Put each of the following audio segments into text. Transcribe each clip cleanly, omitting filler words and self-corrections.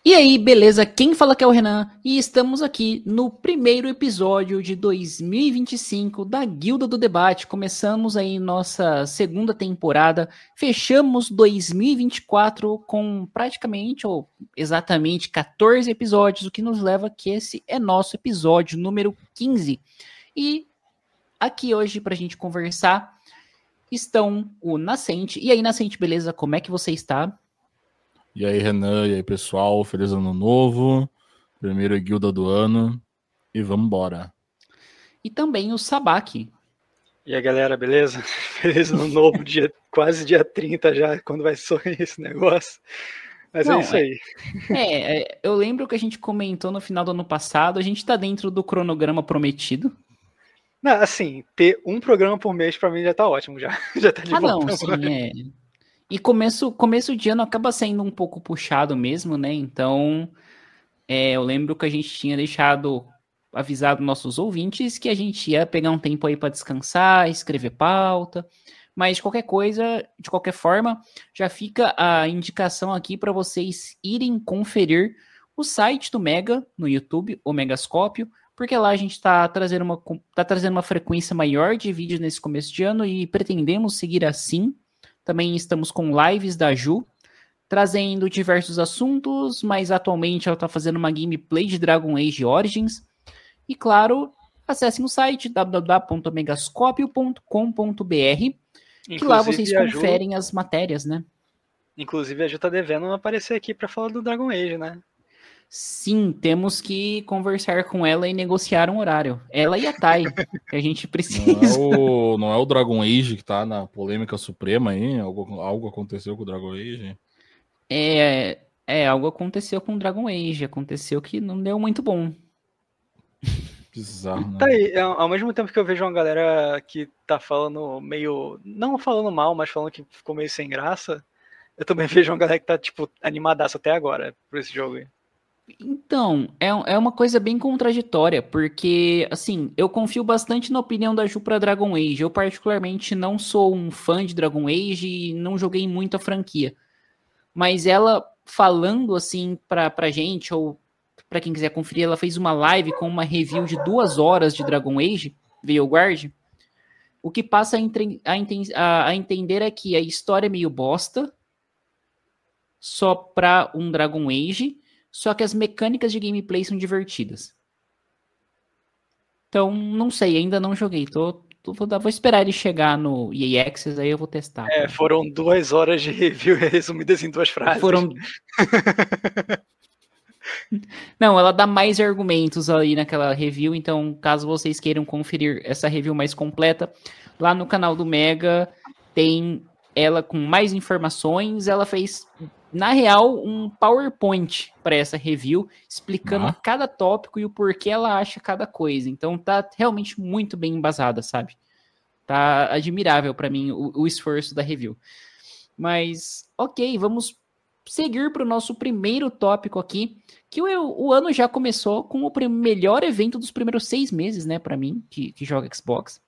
E aí, beleza? Quem fala que é o Renan e estamos aqui no primeiro episódio de 2025 da Guilda do Debate. Começamos aí nossa segunda temporada, fechamos 2024 com praticamente ou exatamente 14 episódios, o que nos leva que esse é nosso episódio número 15. E aqui hoje pra gente conversar estão o Nascente. E aí, Nascente, beleza? Como é que você está? E aí, Renan, e aí, pessoal, feliz ano novo, primeira guilda do ano, e vamos embora. E também o Sabaki. E aí, galera, beleza? Feliz ano novo, quase dia 30 já, quando vai sorrir esse negócio. Mas Não, é isso aí. Eu lembro que a gente comentou no final do ano passado, a gente tá dentro do cronograma prometido. Não, assim, ter um programa por mês pra mim já tá ótimo, já tá de volta. Não, sim, é. E começo de ano acaba sendo um pouco puxado mesmo, né? Então, eu lembro que a gente tinha deixado avisado nossos ouvintes que a gente ia pegar um tempo aí para descansar, escrever pauta. Mas de qualquer coisa, de qualquer forma, já fica a indicação aqui para vocês irem conferir o site do Mega no YouTube, o Megascópio, porque lá a gente está trazendo uma frequência maior de vídeos nesse começo de ano e pretendemos seguir assim. Também estamos com lives da Ju, trazendo diversos assuntos, mas atualmente ela está fazendo uma gameplay de Dragon Age Origins. E claro, acessem o site www.megascopio.com.br, que lá vocês conferem as matérias, né? Inclusive a Ju tá devendo aparecer aqui pra falar do Dragon Age, né? Sim, temos que conversar com ela e negociar um horário. Ela e a Thay, que a gente precisa. Não é o Dragon Age que tá na polêmica suprema aí? Algo aconteceu com o Dragon Age? Algo aconteceu com o Dragon Age. Aconteceu que não deu muito bom. Bizarro, né? Tá aí, ao mesmo tempo que eu vejo uma galera que tá falando meio... Não falando mal, mas falando que ficou meio sem graça, eu também vejo uma galera que tá, tipo, animadaça até agora por esse jogo aí. Então, é uma coisa bem contraditória, porque, assim, eu confio bastante na opinião da Ju pra Dragon Age. Eu, particularmente, não sou um fã de Dragon Age e não joguei muito a franquia. Mas ela, falando, assim, pra gente, ou pra quem quiser conferir, ela fez uma live com uma review de 2 horas de Dragon Age, Veilguard. O que passa a entender é que a história é meio bosta, só pra um Dragon Age, só que as mecânicas de gameplay são divertidas. Então, não sei, ainda não joguei. Vou esperar ele chegar no EA Access, aí eu vou testar. Foram 2 horas de review resumidas em 2 frases. Não, ela dá mais argumentos aí naquela review, então caso vocês queiram conferir essa review mais completa, lá no canal do Mega tem ela com mais informações. Ela fez, na real, um PowerPoint para essa review, explicando cada tópico e o porquê ela acha cada coisa. Então tá realmente muito bem embasada, sabe? Tá admirável para mim o esforço da review. Mas, ok, vamos seguir para o nosso primeiro tópico aqui, que o ano já começou com o melhor evento dos primeiros 6 meses, né, para mim, que joga Xbox.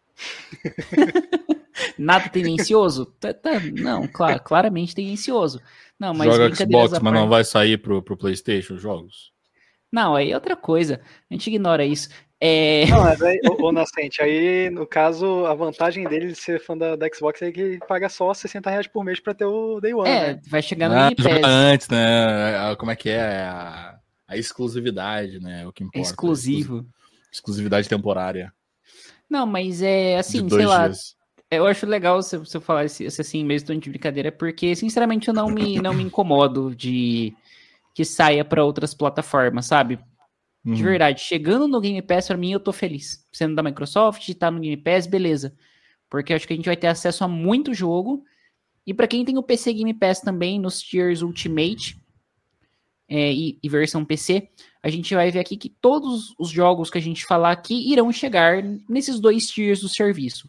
Nada tendencioso? Não, claramente tendencioso. Não, mas joga Xbox, mas não vai sair pro PlayStation os jogos? Não, aí é outra coisa. A gente ignora isso. Não, mas aí, ô Nascente, aí no caso, a vantagem dele de ser fã da Xbox é que paga só R$60 por mês pra ter o Day One, né? Vai chegar no Game Pass. Antes, né? Como é que é? A exclusividade, né? O que importa. Exclusivo. Exclusividade temporária. Não, mas é assim, de 2 sei lá. dias. Eu acho legal se eu falar esse assim, mesmo de brincadeira, porque, sinceramente, eu não me incomodo de que saia para outras plataformas, sabe? De verdade, chegando no Game Pass, pra mim, eu tô feliz. Sendo da Microsoft, tá no Game Pass, beleza. Porque eu acho que a gente vai ter acesso a muito jogo. E pra quem tem o PC Game Pass também, nos tiers Ultimate e versão PC, a gente vai ver aqui que todos os jogos que a gente falar aqui irão chegar nesses 2 tiers do serviço.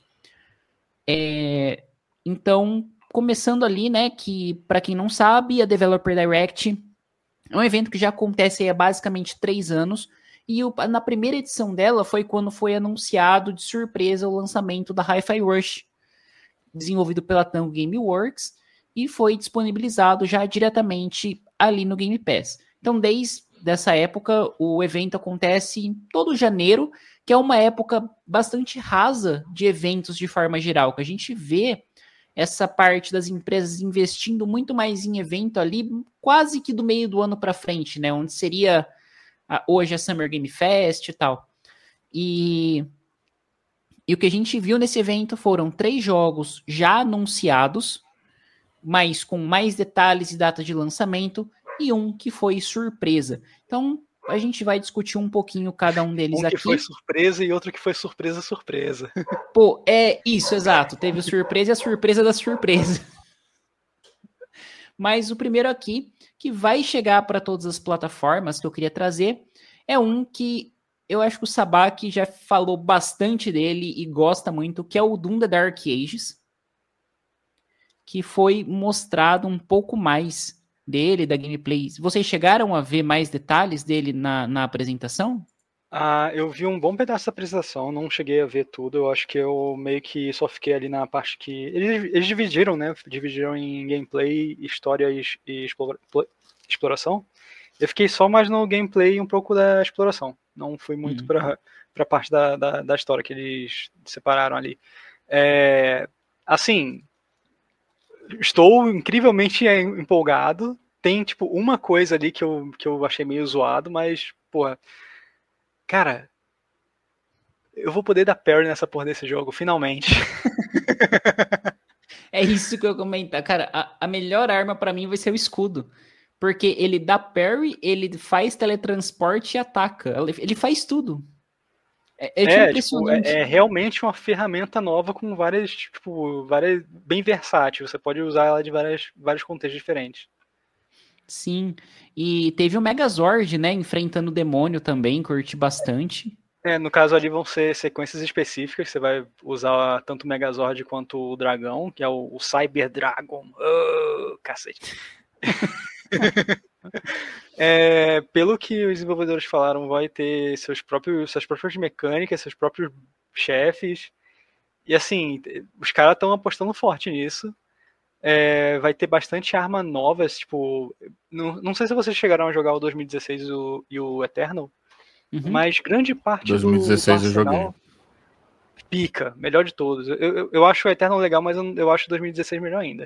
Então, começando ali, né, que pra quem não sabe, a Developer Direct é um evento que já acontece há basicamente 3 anos, e na primeira edição dela foi quando foi anunciado de surpresa o lançamento da Hi-Fi Rush, desenvolvido pela Tango Gameworks, e foi disponibilizado já diretamente ali no Game Pass. Então, desde essa época, o evento acontece em todo janeiro, que é uma época bastante rasa de eventos de forma geral, que a gente vê essa parte das empresas investindo muito mais em evento ali, quase que do meio do ano para frente, né? Onde seria hoje a Summer Game Fest e tal. E o que a gente viu nesse evento foram 3 jogos já anunciados, mas com mais detalhes e data de lançamento, e um que foi surpresa. Então, a gente vai discutir um pouquinho cada um deles aqui. Um que foi surpresa e outro que foi surpresa. Pô, é isso, exato. Teve a surpresa e a surpresa da surpresa. Mas o primeiro aqui, que vai chegar para todas as plataformas que eu queria trazer, é um que eu acho que o Sabaki já falou bastante dele e gosta muito, que é o Doom The Dark Ages, que foi mostrado um pouco mais dele, da gameplay. Vocês chegaram a ver mais detalhes dele na apresentação? Eu vi um bom pedaço da apresentação, não cheguei a ver tudo, eu acho que eu meio que só fiquei ali na parte que... Eles dividiram, né? Dividiram em gameplay, história e exploração. Eu fiquei só mais no gameplay e um pouco da exploração. Não fui muito pra parte da história que eles separaram ali. Assim, estou incrivelmente empolgado. Tem, tipo, uma coisa ali que eu achei meio zoado, mas, porra... Cara, eu vou poder dar parry nessa porra desse jogo, finalmente. É isso que eu ia comentar. Cara, a melhor arma pra mim vai ser o escudo. Porque ele dá parry, ele faz teletransporte e ataca. Ele faz tudo. É impressionante. É realmente uma ferramenta nova com várias, bem versátil. Você pode usar ela de vários contextos diferentes. Sim, e teve o Megazord, né, enfrentando o demônio também, curti bastante. No caso ali vão ser sequências específicas, você vai usar tanto o Megazord quanto o dragão, que é o Cyber Dragon. Oh, cacete. Pelo que os desenvolvedores falaram, vai ter suas próprias mecânicas, seus próprios chefes, e assim, os caras estão apostando forte nisso. Vai ter bastante arma novas, tipo, não sei se vocês chegaram a jogar o 2016 e o Eternal, mas grande parte 2016 do arsenal, eu joguei. Pica, melhor de todos. Eu acho o Eternal legal, mas eu acho o 2016 melhor ainda.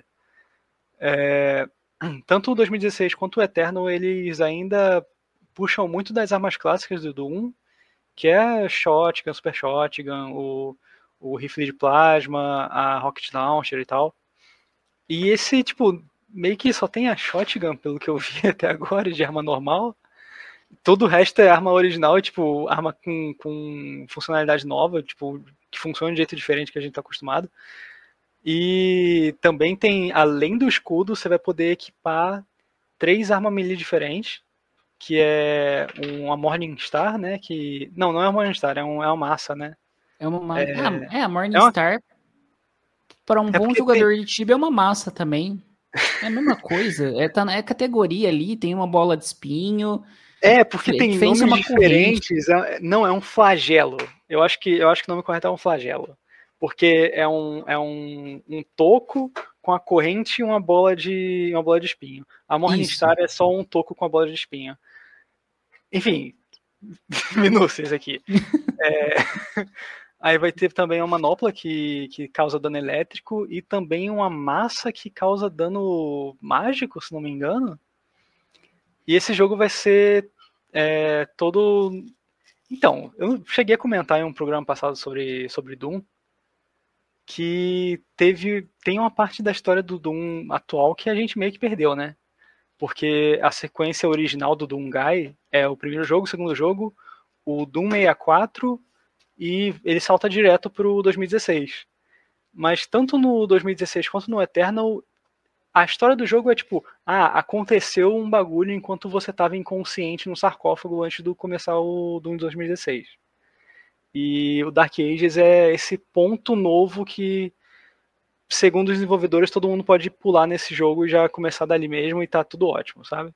Tanto o 2016 quanto o Eternal, eles ainda puxam muito das armas clássicas do Doom, que é Shotgun, Super Shotgun, o rifle de plasma, a Rocket Launcher e tal. E esse, tipo, meio que só tem a Shotgun, pelo que eu vi até agora, de arma normal. Todo o resto é arma original, tipo, arma com funcionalidade nova, tipo, que funciona de um jeito diferente que a gente tá acostumado. E também tem, além do escudo, você vai poder equipar 3 armas melee diferentes, que é uma Morningstar, né? Não é uma Morningstar, é uma massa, né? A Morningstar, para um bom jogador de Tibia, é uma massa também. É a mesma coisa. É categoria ali, tem uma bola de espinho. Porque tem nomes diferentes. Não, é um flagelo. Eu acho que o nome correto é um flagelo. Porque é um toco com a corrente e uma bola de espinho. A Morningstar é só um toco com a bola de espinho. Enfim, minúcias aqui. Aí vai ter também uma manopla que causa dano elétrico e também uma massa que causa dano mágico, se não me engano. E esse jogo vai ser todo... Então, eu cheguei a comentar em um programa passado sobre Doom, que tem uma parte da história do Doom atual que a gente meio que perdeu, né? Porque a sequência original do Doom Guy é o primeiro jogo, o segundo jogo, o Doom 64, e ele salta direto pro 2016. Mas tanto no 2016 quanto no Eternal, a história do jogo é tipo, aconteceu um bagulho enquanto você estava inconsciente no sarcófago antes de começar o Doom 2016. E o Dark Ages é esse ponto novo que, segundo os desenvolvedores, todo mundo pode pular nesse jogo e já começar dali mesmo e tá tudo ótimo, sabe?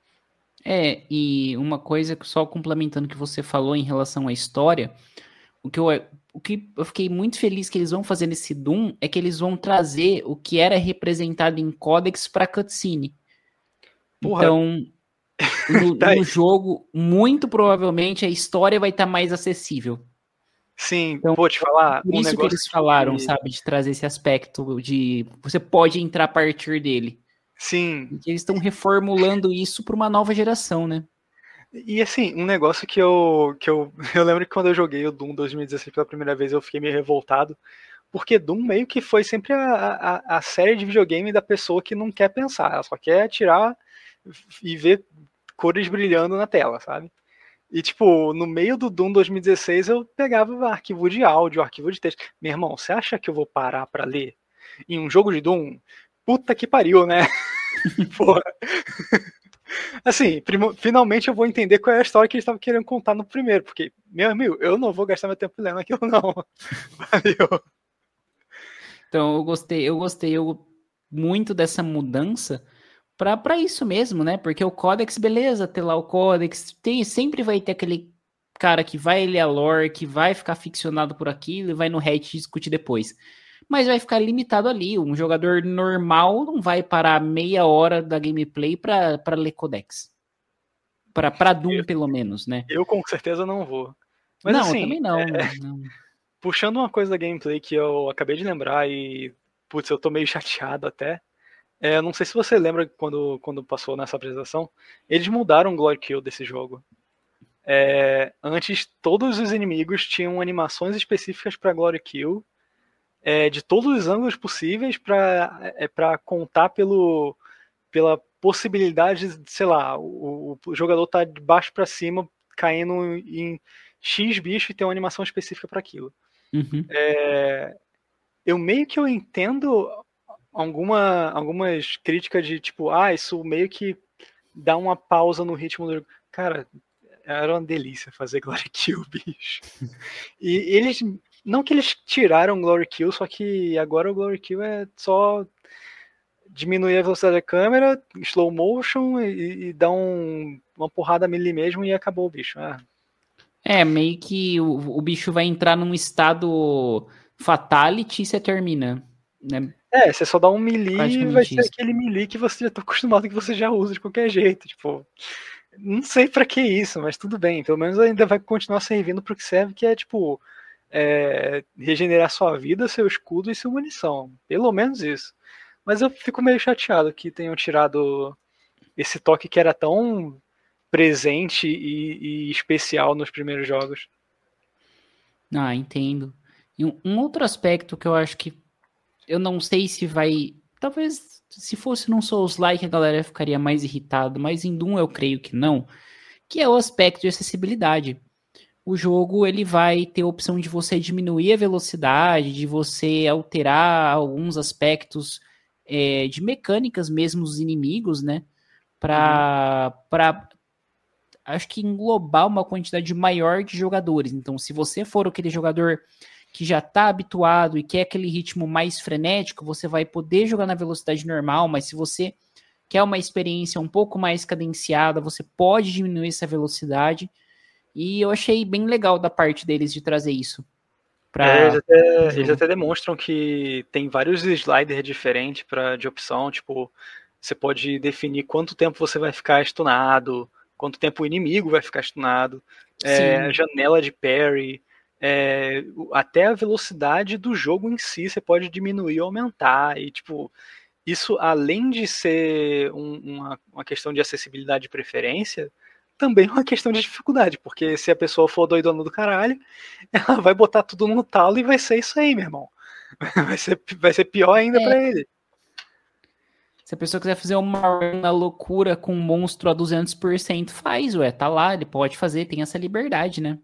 E uma coisa, só complementando o que você falou em relação à história, o que eu fiquei muito feliz que eles vão fazer nesse Doom é que eles vão trazer o que era representado em Codex para cutscene. Porra, então, No jogo, muito provavelmente, a história vai estar mais acessível. Sim, Então, vou te falar. Por isso que eles falaram, sabe, de trazer esse aspecto de você pode entrar a partir dele. Sim. E eles estão reformulando isso para uma nova geração, né? E assim, um negócio que eu lembro que quando eu joguei o Doom 2016 pela primeira vez, eu fiquei meio revoltado, porque Doom meio que foi sempre a série de videogame da pessoa que não quer pensar, ela só quer atirar e ver cores brilhando na tela, sabe? E, tipo, no meio do Doom 2016, eu pegava arquivo de áudio, arquivo de texto. Meu irmão, você acha que eu vou parar pra ler em um jogo de Doom? Puta que pariu, né? Porra. Assim, finalmente eu vou entender qual é a história que eles estavam querendo contar no primeiro, porque, meu amigo, eu não vou gastar meu tempo lendo aquilo, não. Valeu. Então, eu gostei muito dessa mudança para isso mesmo, né? Porque o Codex, beleza, ter lá o Codex, sempre vai ter aquele cara que vai ler a lore, que vai ficar ficcionado por aquilo e vai no Reddit discutir depois. Mas vai ficar limitado ali. Um jogador normal não vai parar meia hora da gameplay para ler Codex. Para Doom, pelo menos, né? Eu com certeza não vou. Mas não, assim, eu também não. puxando uma coisa da gameplay que eu acabei de lembrar e, putz, eu tô meio chateado até. Não sei se você lembra quando passou nessa apresentação, eles mudaram o Glory Kill desse jogo. Antes, todos os inimigos tinham animações específicas para Glory Kill, de todos os ângulos possíveis para contar pela possibilidade de, sei lá, o jogador tá de baixo para cima caindo em X bicho e ter uma animação específica para aquilo. Uhum. Eu meio que eu entendo algumas críticas de tipo, isso meio que dá uma pausa no ritmo do jogo. Cara, era uma delícia fazer Glory Kill, bicho. E eles, não que eles tiraram Glory Kill, só que agora o Glory Kill é só diminuir a velocidade da câmera, slow motion e dar uma porrada melee mesmo e acabou o bicho. Meio que o bicho vai entrar num estado fatality e você termina, né? Você só dá um melee e vai Praticamente ser isso. aquele melee que você já tá acostumado, que você já usa de qualquer jeito. Tipo, não sei pra que isso, mas tudo bem. Pelo menos ainda vai continuar servindo pro que serve, que é, tipo, regenerar sua vida, seu escudo e sua munição. Pelo menos isso. Mas eu fico meio chateado que tenham tirado esse toque que era tão presente e especial nos primeiros jogos. Entendo. E um outro aspecto que eu acho que eu não sei se vai. Talvez se fosse num Souls-like a galera ficaria mais irritada, mas em Doom eu creio que não. Que é o aspecto de acessibilidade. O jogo ele vai ter a opção de você diminuir a velocidade, de você alterar alguns aspectos de mecânicas mesmo dos inimigos, né? Para acho que englobar uma quantidade maior de jogadores. Então, se você for aquele jogador que já está habituado e quer aquele ritmo mais frenético, você vai poder jogar na velocidade normal, mas se você quer uma experiência um pouco mais cadenciada, você pode diminuir essa velocidade. E eu achei bem legal da parte deles de trazer isso. Eles até demonstram que tem vários sliders diferentes de opção, tipo, você pode definir quanto tempo você vai ficar stunado, quanto tempo o inimigo vai ficar stunado, a janela de parry, até a velocidade do jogo em si você pode diminuir ou aumentar, e tipo, isso além de ser uma questão de acessibilidade e preferência, também é uma questão de dificuldade, porque se a pessoa for doidona do caralho, ela vai botar tudo no talo e vai ser isso aí, meu irmão. Vai ser pior ainda pra ele. Se a pessoa quiser fazer uma run na loucura com um monstro a 200%, faz, tá lá, ele pode fazer, tem essa liberdade, né?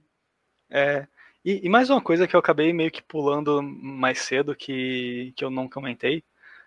E mais uma coisa que eu acabei meio que pulando mais cedo, que eu não comentei,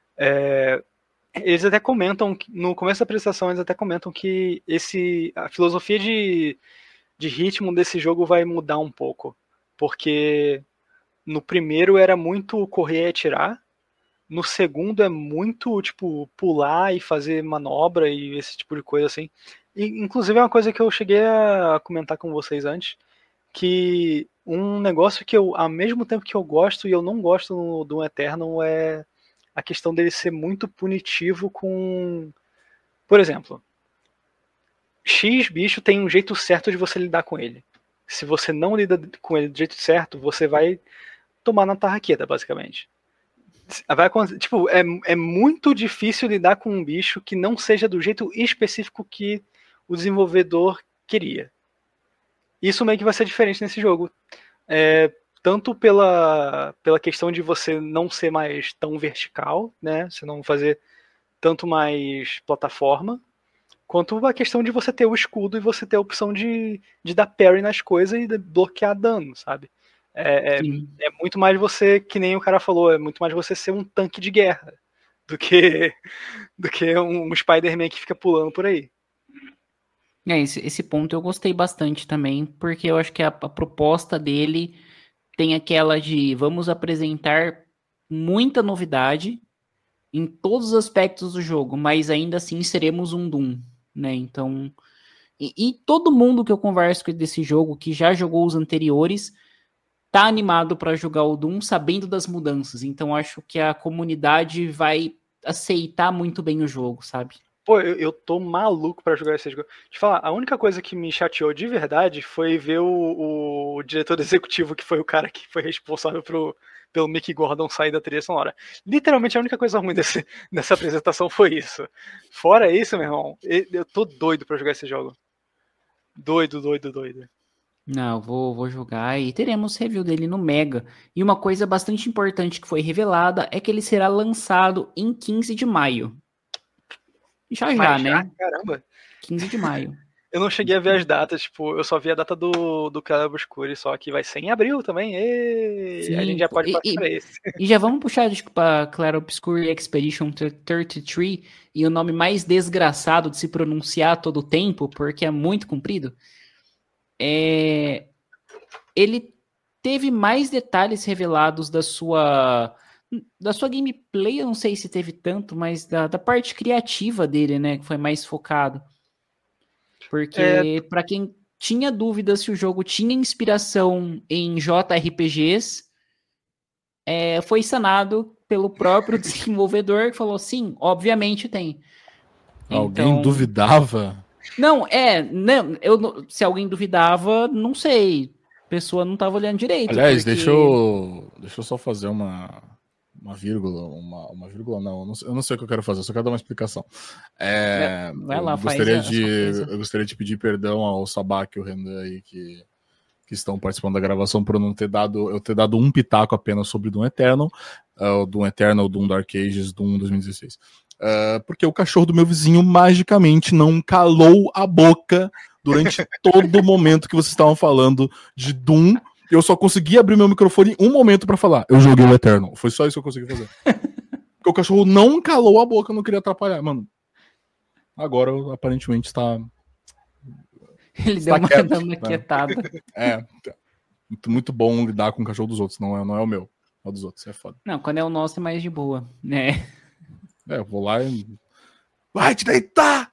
eles até comentam, no começo da apresentação, eles até comentam que a filosofia de ritmo desse jogo vai mudar um pouco. Porque no primeiro era muito correr e atirar, no segundo é muito, tipo, pular e fazer manobra e esse tipo de coisa assim. E, inclusive é uma coisa que eu cheguei a comentar com vocês antes, que um negócio que eu, ao mesmo tempo que eu gosto e eu não gosto no Doom Eternal, é a questão dele ser muito punitivo com... Por exemplo, X bicho tem um jeito certo de você lidar com ele. Se você não lida com ele do jeito certo, você vai tomar na tarraqueta, basicamente. Tipo, é muito difícil lidar com um bicho que não seja do jeito específico que o desenvolvedor queria. Isso meio que vai ser diferente nesse jogo. Tanto pela questão de você não ser mais tão vertical, né? Você não fazer tanto mais plataforma, quanto a questão de você ter o escudo e você ter a opção de dar parry nas coisas e bloquear dano, sabe? É muito mais você, que nem o cara falou, é muito mais você ser um tanque de guerra do que um Spider-Man que fica pulando por aí. Esse ponto eu gostei bastante também, porque eu acho que a proposta dele tem aquela de vamos apresentar muita novidade em todos os aspectos do jogo, mas ainda assim seremos um Doom, né? Então, e todo mundo que eu converso desse jogo, que já jogou os anteriores, tá animado para jogar o Doom sabendo das mudanças. Então, acho que a comunidade vai aceitar muito bem o jogo, sabe? Pô, eu tô maluco pra jogar esse jogo. Deixa eu falar, a única coisa que me chateou de verdade foi ver o diretor executivo, que foi o cara que foi responsável pelo Mick Gordon sair da trilha sonora. Literalmente a única coisa ruim dessa apresentação foi isso. Fora isso, meu irmão, eu tô doido pra jogar esse jogo. Doido. Não, vou jogar e teremos review dele no Mega. E uma coisa bastante importante que foi revelada é que ele será lançado em 15 de maio. Já, né? Caramba. 15 de maio. Eu não cheguei a ver as datas, tipo, eu só vi a data do Clair Obscur, só que vai ser em abril também. Sim, a gente já pode passar pra esse. E já vamos puxar para Clair Obscur Expedition 33, e o nome mais desgraçado de se pronunciar todo o tempo, porque é muito comprido. Ele teve mais detalhes revelados da sua gameplay, eu não sei se teve tanto, mas da parte criativa dele, né, que foi mais focado. Porque para quem tinha dúvidas se o jogo tinha inspiração em JRPGs, foi sanado pelo próprio desenvolvedor, que falou, sim, obviamente tem. Alguém duvidava? Não, se alguém duvidava, não sei. A pessoa não estava olhando direito. Aliás, deixa eu só fazer uma vírgula, uma vírgula não, eu não sei o que eu quero fazer, só quero dar uma explicação. Vai lá, eu gostaria de pedir perdão ao Sabak e o Renan aí que estão participando da gravação por eu ter dado um pitaco apenas sobre Doom Eternal, Doom Dark Ages, Doom 2016. Porque o cachorro do meu vizinho magicamente não calou a boca durante todo o momento que vocês estavam falando de Doom. Eu só consegui abrir meu microfone em um momento pra falar. Eu joguei o Eternal. Foi só isso que eu consegui fazer. Porque o cachorro não calou a boca, eu não queria atrapalhar. Mano, agora aparentemente está... Ele deu uma quietada. Muito bom lidar com o cachorro dos outros. Não é o meu. É o dos outros, é foda. Não, quando é o nosso é mais de boa, né? Eu vou lá e... Vai te deitar!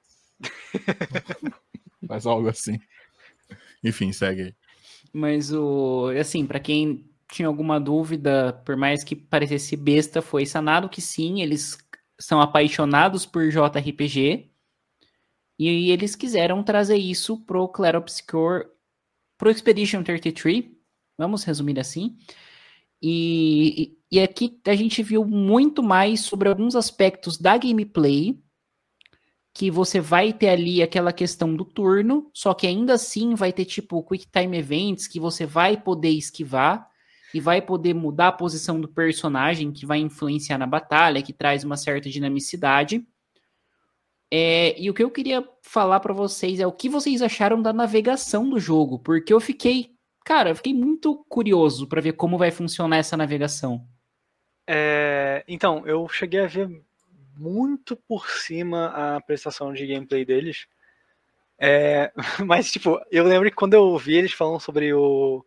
Faz algo assim. Enfim, segue aí. Mas assim, para quem tinha alguma dúvida, por mais que parecesse besta, foi sanado que sim, eles são apaixonados por JRPG e eles quiseram trazer isso pro Clair Obscur, pro Expedition 33, vamos resumir assim. E aqui a gente viu muito mais sobre alguns aspectos da gameplay, que você vai ter ali aquela questão do turno, só que ainda assim vai ter tipo Quick Time Events que você vai poder esquivar e vai poder mudar a posição do personagem, que vai influenciar na batalha, que traz uma certa dinamicidade. E o que eu queria falar para vocês é o que vocês acharam da navegação do jogo, porque eu fiquei muito curioso para ver como vai funcionar essa navegação. Então, eu cheguei a ver muito por cima a prestação de gameplay deles. Mas, tipo, eu lembro que quando eu ouvi eles falando sobre o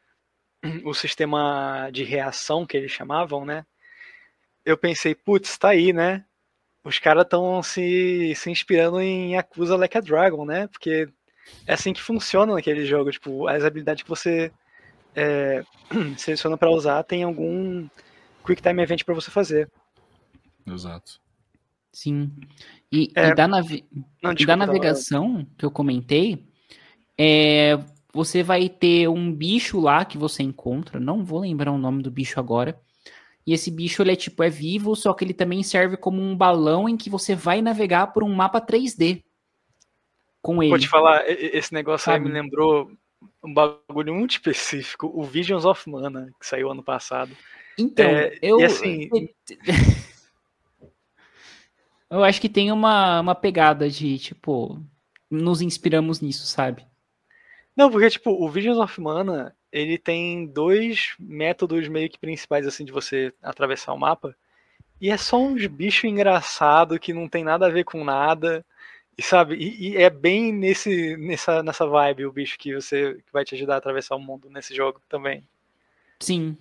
sistema de reação que eles chamavam, né? Eu pensei, putz, tá aí, né? Os caras estão se inspirando em Yakuza Like a Dragon, né? Porque é assim que funciona naquele jogo. Tipo, as habilidades que você seleciona pra usar tem algum Quick Time Event pra você fazer. Exato. Sim. E da navegação que eu comentei, você vai ter um bicho lá que você encontra, não vou lembrar o nome do bicho agora, e esse bicho ele é vivo, só que ele também serve como um balão em que você vai navegar por um mapa 3D com ele. Vou te falar, esse negócio sabe? aí me lembrou um bagulho muito específico, o Visions of Mana, que saiu ano passado. Então, e assim... eu acho que tem uma pegada de, tipo, nos inspiramos nisso, sabe? Não, porque, tipo, o Visions of Mana, ele tem 2 métodos meio que principais, assim, de você atravessar o mapa. E é só uns bichos engraçados que não tem nada a ver com nada. E, sabe, e é bem nessa vibe o bicho que vai te ajudar a atravessar o mundo nesse jogo também. Sim.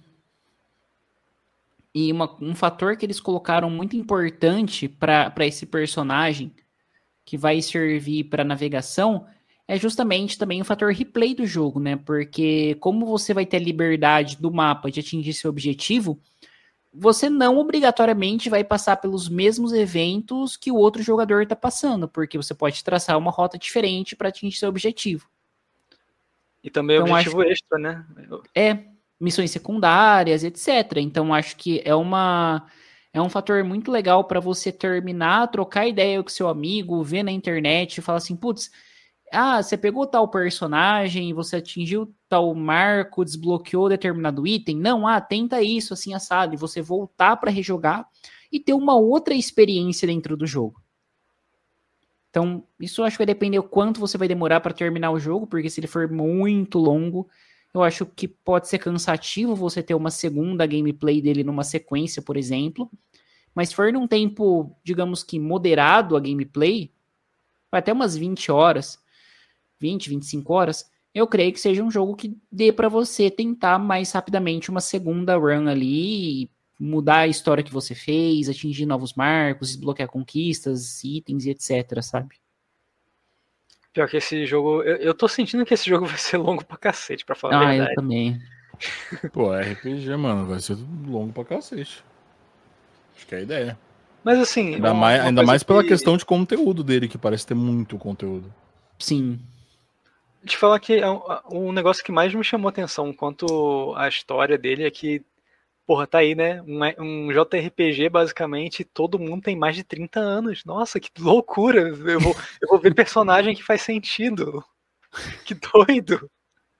E um fator que eles colocaram muito importante para esse personagem que vai servir para navegação é justamente também o fator replay do jogo, né? Porque como você vai ter a liberdade do mapa de atingir seu objetivo, você não obrigatoriamente vai passar pelos mesmos eventos que o outro jogador está passando, porque você pode traçar uma rota diferente para atingir seu objetivo. E também então, objetivo extra, né? Missões secundárias, etc. Então acho que é um fator muito legal para você terminar, trocar ideia com seu amigo, ver na internet e falar assim, putz, você pegou tal personagem, você atingiu tal marco, desbloqueou determinado item. Não, tenta isso, assim, assado. E você voltar para rejogar e ter uma outra experiência dentro do jogo. Então, isso eu acho que vai depender o quanto você vai demorar para terminar o jogo, porque se ele for muito longo, eu acho que pode ser cansativo você ter uma segunda gameplay dele numa sequência, por exemplo. Mas se for num tempo, digamos que moderado a gameplay, vai até umas 20 horas, 20, 25 horas, eu creio que seja um jogo que dê para você tentar mais rapidamente uma segunda run ali, mudar a história que você fez, atingir novos marcos, desbloquear conquistas, itens e etc, sabe? Pior que esse jogo, eu tô sentindo que esse jogo vai ser longo pra cacete, pra falar a verdade. Eu também. Pô, RPG, mano, vai ser longo pra cacete. Acho que é a ideia. Mas assim... Ainda mais pela questão de conteúdo dele, que parece ter muito conteúdo. Sim. Te falar que um negócio que mais me chamou atenção quanto à história dele é que, porra, tá aí, né? Um JRPG, basicamente, todo mundo tem mais de 30 anos. Nossa, que loucura! Eu vou ver personagem que faz sentido. Que doido!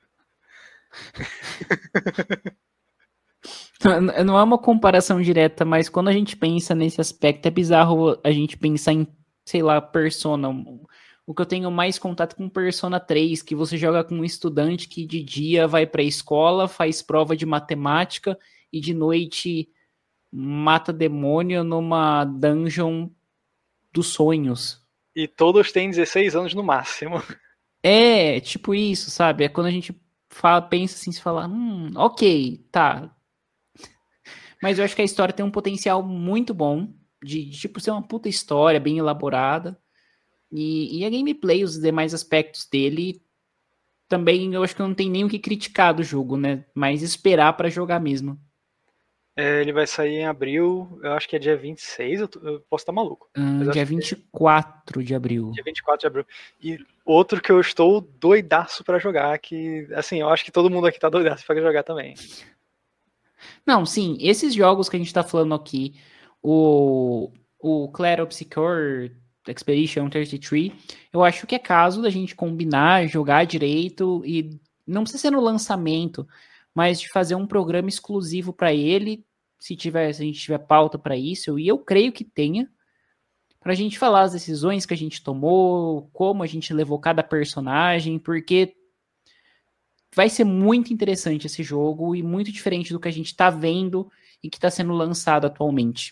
Não é uma comparação direta, mas quando a gente pensa nesse aspecto, é bizarro a gente pensar em, sei lá, Persona. O que eu tenho mais contato com Persona 3, que você joga com um estudante que de dia vai pra escola, faz prova de matemática e de noite mata demônio numa dungeon dos sonhos. E todos têm 16 anos no máximo. É, tipo isso, sabe? É quando a gente pensa assim, se fala, ok, tá. Mas eu acho que a história tem um potencial muito bom de tipo, ser uma puta história, bem elaborada. E a gameplay, os demais aspectos dele, também eu acho que não tem nem o que criticar do jogo, né? Mas esperar pra jogar mesmo. Ele vai sair em abril, eu acho que é dia 26, eu posso estar maluco. Dia 24 de abril. Dia 24 de abril. E outro que eu estou doidaço pra jogar, que, assim, eu acho que todo mundo aqui tá doidaço pra jogar também. Não, sim, esses jogos que a gente tá falando aqui, o Clair Obscure Expedition 33, eu acho que é caso da gente combinar, jogar direito e não precisa ser no lançamento, mas de fazer um programa exclusivo para ele, se a gente tiver pauta para isso, e eu creio que tenha, para a gente falar as decisões que a gente tomou, como a gente levou cada personagem, porque vai ser muito interessante esse jogo e muito diferente do que a gente está vendo e que está sendo lançado atualmente.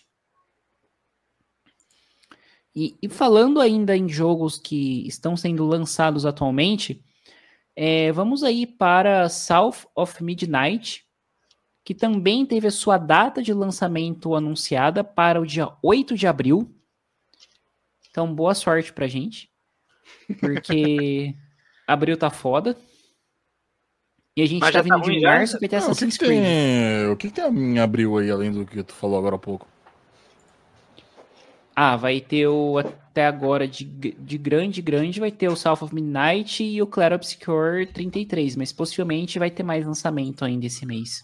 E falando ainda em jogos que estão sendo lançados atualmente, vamos aí para South of Midnight, que também teve a sua data de lançamento anunciada para o dia 8 de abril. Então, boa sorte pra gente, porque abril tá foda. E a gente tá vindo de março pra ter Assassin's Creed. O que tem em abril aí, além do que tu falou agora há pouco? Vai ter até agora de grande, vai ter o South of Midnight e o Clair Obscur 33, mas possivelmente vai ter mais lançamento ainda esse mês.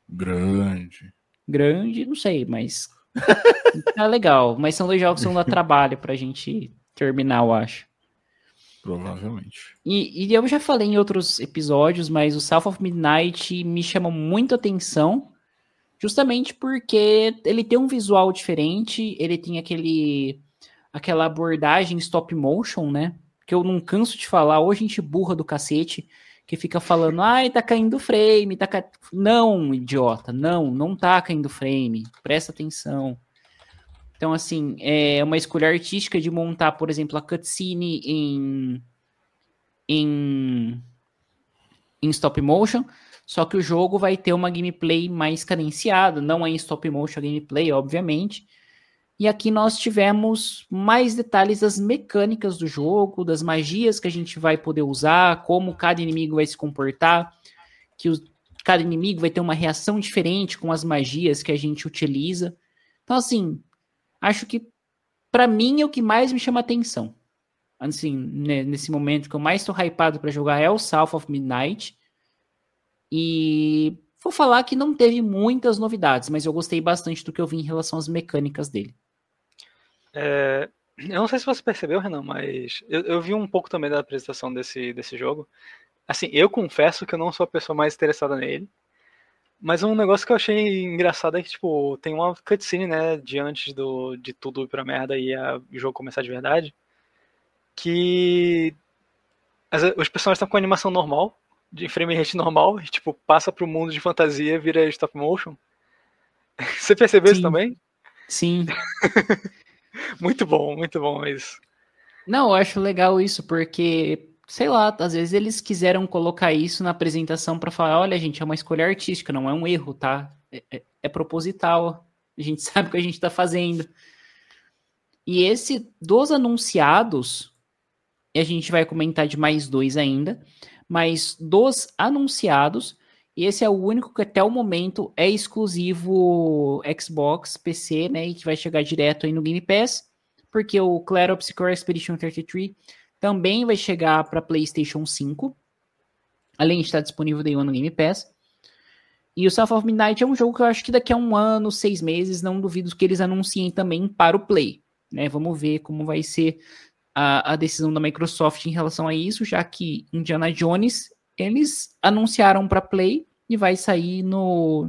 Grande, não sei, mas tá legal. Mas são 2 jogos que vão dar trabalho pra gente terminar, eu acho. Provavelmente. E eu já falei em outros episódios, mas o South of Midnight me chama muito atenção, justamente porque ele tem um visual diferente, ele tem aquela abordagem stop motion, né? Que eu não canso de falar, ou gente burra do cacete, que fica falando, ai, tá caindo frame, Não, idiota, não tá caindo frame, presta atenção. Então, assim, é uma escolha artística de montar, por exemplo, a cutscene em stop motion, só que o jogo vai ter uma gameplay mais cadenciada, não é em stop motion a gameplay, obviamente. E aqui nós tivemos mais detalhes das mecânicas do jogo, das magias que a gente vai poder usar, como cada inimigo vai se comportar, que cada inimigo vai ter uma reação diferente com as magias que a gente utiliza. Então, assim, acho que pra mim é o que mais me chama atenção. Assim, nesse momento que eu mais tô hypado pra jogar é o South of Midnight. E vou falar que não teve muitas novidades, mas eu gostei bastante do que eu vi em relação às mecânicas dele. Eu não sei se você percebeu, Renan, mas eu vi um pouco também da apresentação desse jogo. Assim, eu confesso que eu não sou a pessoa mais interessada nele. Mas um negócio que eu achei engraçado é que, tipo, tem uma cutscene, né, de antes de tudo ir pra merda e o jogo começar de verdade, que os personagens estão com animação normal, de frame rate normal, e, tipo, passa pro mundo de fantasia e vira stop motion. Você percebeu isso também? Sim. Muito bom isso. Não, eu acho legal isso, porque, sei lá, às vezes eles quiseram colocar isso na apresentação pra falar, olha, gente, é uma escolha artística, não é um erro, tá? É proposital, a gente sabe o que a gente tá fazendo. E esse dos anunciados, e a gente vai comentar de mais 2 ainda, mas dos anunciados, esse é o único que até o momento é exclusivo Xbox, PC, né, e que vai chegar direto aí no Game Pass, porque o Clair Obscur Expedition 33 também vai chegar para PlayStation 5, além de estar disponível daí no Game Pass. E o South of Midnight é um jogo que eu acho que daqui a 1 ano, 6 meses, não duvido que eles anunciem também para o Play, né? Vamos ver como vai ser a decisão da Microsoft em relação a isso, já que Indiana Jones, eles anunciaram para Play e vai sair no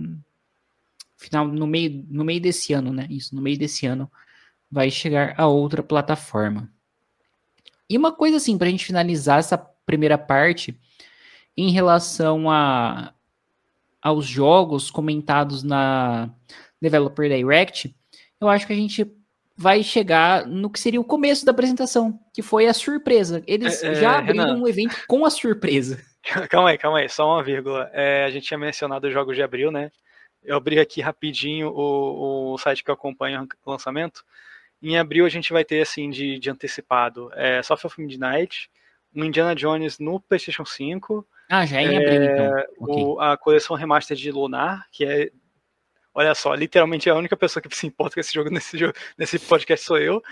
meio desse ano, né? Isso, no meio desse ano vai chegar a outra plataforma. E uma coisa assim, pra gente finalizar essa primeira parte, em relação aos jogos comentados na Developer Direct, eu acho que a gente vai chegar no que seria o começo da apresentação, que foi a surpresa. Eles já abriram Renan, um evento com a surpresa. Calma aí, só uma vírgula. A gente tinha mencionado os jogos de abril, né? Eu abri aqui rapidinho o site que eu acompanho o lançamento. Em abril a gente vai ter, assim, de antecipado, South of Midnight, um Indiana Jones no PlayStation 5. Já é em abril, então. Okay. A coleção remaster de Lunar, que é, olha só, literalmente a única pessoa que se importa com esse jogo nesse podcast sou eu.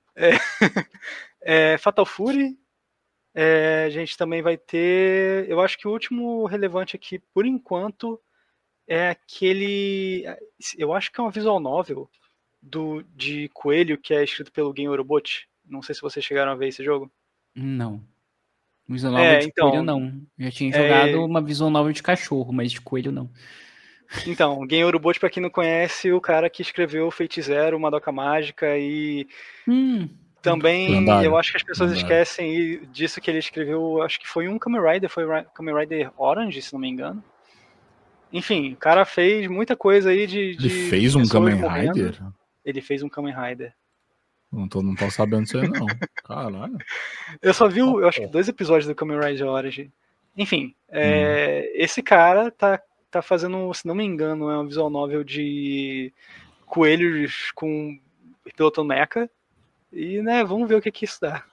Fatal Fury. A gente também vai ter, eu acho que o último relevante aqui, por enquanto, é aquele, eu acho que é uma visual novel de Coelho, que é escrito pelo Game Eurobot. Não sei se vocês chegaram a ver esse jogo. Não. Visual novel de coelho, não. Já tinha jogado uma visual novel de cachorro, mas de coelho, não. Então, Game Eurobot, pra quem não conhece, o cara que escreveu Fate Zero, Madoka Mágica e... Também, lendário, eu acho que as pessoas esquecem disso que ele escreveu, acho que foi um Kamen Rider, foi Kamen Rider Orange, se não me engano. Enfim, o cara fez muita coisa aí Ele fez um Kamen Rider? Ele fez um Kamen Rider. Não tô sabendo disso aí, não. Caralho. Eu só vi, eu acho que 2 episódios do Kamen Rider Orange. Enfim, esse cara tá fazendo, se não me engano, é uma visual novel de coelhos com pilotando mecha. E, né, vamos ver o que isso dá.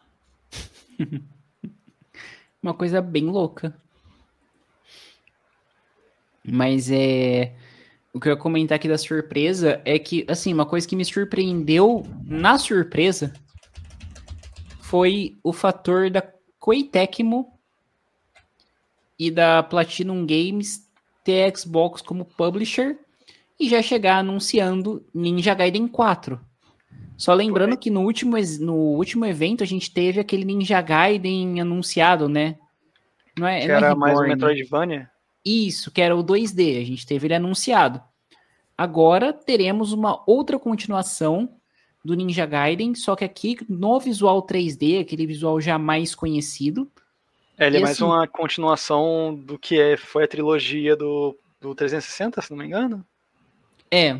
Uma coisa bem louca. Mas O que eu ia comentar aqui da surpresa é que, assim, uma coisa que me surpreendeu na surpresa foi o fator da Koei Tecmo e da Platinum Games ter Xbox como publisher e já chegar anunciando Ninja Gaiden 4. Só lembrando que no último evento a gente teve aquele Ninja Gaiden anunciado, né? Não é, Que não é era Reborn. mais um Metroidvania? Isso, que era o 2D. A gente teve ele anunciado. Agora teremos uma outra continuação do Ninja Gaiden, só que aqui no visual 3D, aquele visual já mais conhecido. Ele é E mais assim, uma continuação do que foi a trilogia do 360, se não me engano. É.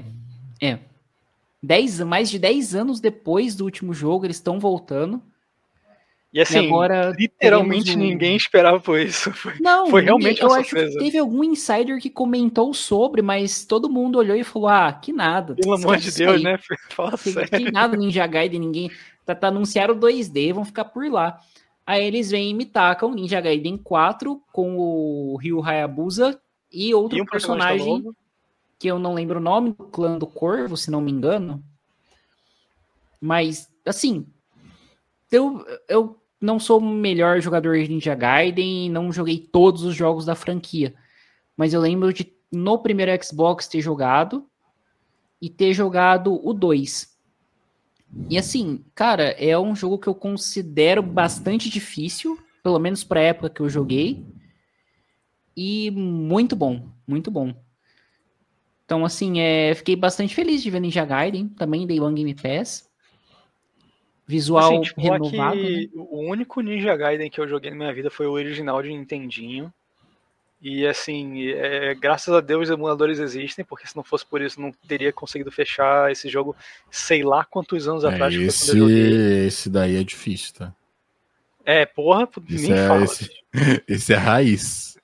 Mais de 10 anos depois do último jogo, eles estão voltando. E assim, agora literalmente ninguém esperava por isso. Foi realmente uma surpresa. Acho que teve algum insider que comentou sobre, mas todo mundo olhou e falou: que nada. Pelo amor de Deus, né? Fala sério. Que nada Ninja Gaiden, ninguém. Tá anunciaram o 2D, vão ficar por lá. Aí eles vêm e me tacam Ninja Gaiden 4 com o Ryu Hayabusa e outro personagem que eu não lembro o nome, do clã do Corvo, se não me engano. Mas, assim, eu não sou o melhor jogador de Ninja Gaiden, não joguei todos os jogos da franquia. Mas eu lembro de, no primeiro Xbox, ter jogado e ter jogado o 2. E assim, cara, é um jogo que eu considero bastante difícil, pelo menos pra época que eu joguei. E muito bom, muito bom. Então, assim, fiquei bastante feliz de ver Ninja Gaiden, também Day One Game Pass. Visual assim, renovado, né? O único Ninja Gaiden que eu joguei na minha vida foi o original de Nintendinho. E assim, graças a Deus os emuladores existem, porque se não fosse por isso não teria conseguido fechar esse jogo sei lá quantos anos atrás que foi quando eu joguei. Esse daí é difícil, tá? Porra, nem fala. Esse é raiz.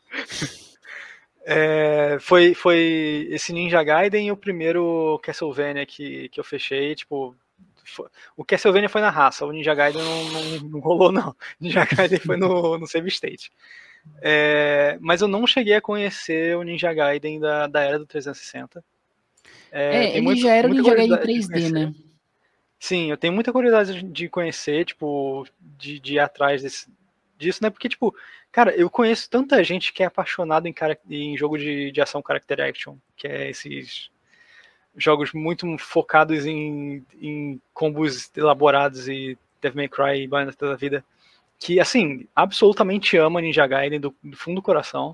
Foi esse Ninja Gaiden e o primeiro Castlevania que eu fechei, tipo... O Castlevania foi na raça, o Ninja Gaiden não rolou, não. O Ninja Gaiden foi no Save State. Mas eu não cheguei a conhecer o Ninja Gaiden da era do 360. Ele já era o Ninja Gaiden 3D, né? Sim, eu tenho muita curiosidade de conhecer, tipo, de ir atrás disso, né? Porque, tipo, cara, eu conheço tanta gente que é apaixonado em jogo de ação character action, que é esses jogos muito focados em combos elaborados e Devil May Cry e Bayonetta da vida, que, assim, absolutamente ama Ninja Gaiden do fundo do coração.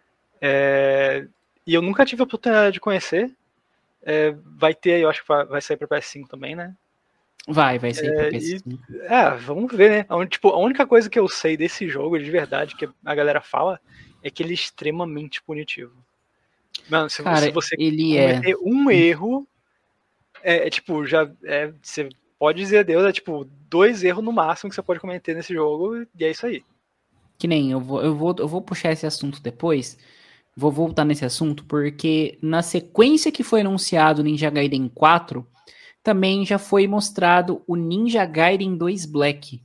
E eu nunca tive a oportunidade de conhecer. Vai ter, eu acho que vai sair para PS5 também, né? Vai sair para PS5. Vamos ver, né? Tipo, a única coisa que eu sei desse jogo, de verdade, que a galera fala, é que ele é extremamente punitivo. Mano, se você cometer um erro, tipo, você pode dizer adeus, tipo, 2 erros no máximo que você pode cometer nesse jogo, e é isso aí. Que nem, eu vou puxar esse assunto depois, vou voltar nesse assunto, porque na sequência que foi anunciado o Ninja Gaiden 4, também já foi mostrado o Ninja Gaiden 2 Black,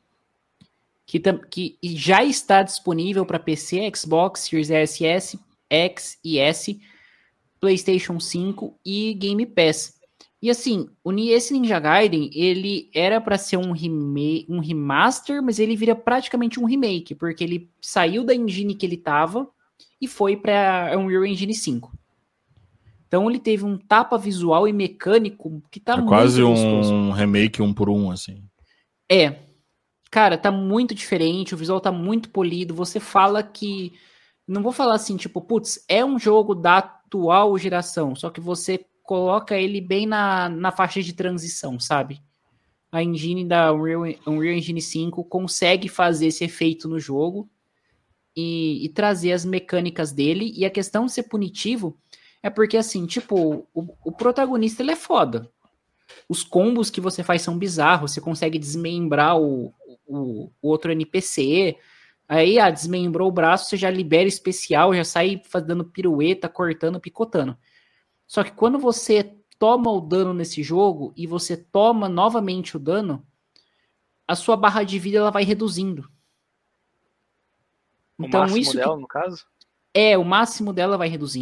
que já está disponível para PC, Xbox Series S, X e S, PlayStation 5 e Game Pass. E assim, esse Ninja Gaiden, ele era para ser um remaster, mas ele vira praticamente um remake, porque ele saiu da engine que ele tava e foi para Unreal Engine 5. Então ele teve um tapa visual e mecânico que tá muito quase gostoso. Um remake 1 por 1, assim. Cara, tá muito diferente, o visual tá muito polido, você fala que... Não vou falar assim, tipo, putz, é um jogo da atual geração, só que você coloca ele bem na faixa de transição, sabe? A engine da Unreal Engine 5 consegue fazer esse efeito no jogo e trazer as mecânicas dele, e a questão de ser punitivo é porque, assim, tipo, o protagonista, ele é foda. Os combos que você faz são bizarros, você consegue desmembrar o outro NPC, aí, desmembrou o braço, você já libera especial, já sai dando pirueta, cortando, picotando. Só que quando você toma o dano nesse jogo e você toma novamente o dano, a sua barra de vida ela vai reduzindo. Então, o máximo dela, no caso? O máximo dela vai reduzindo.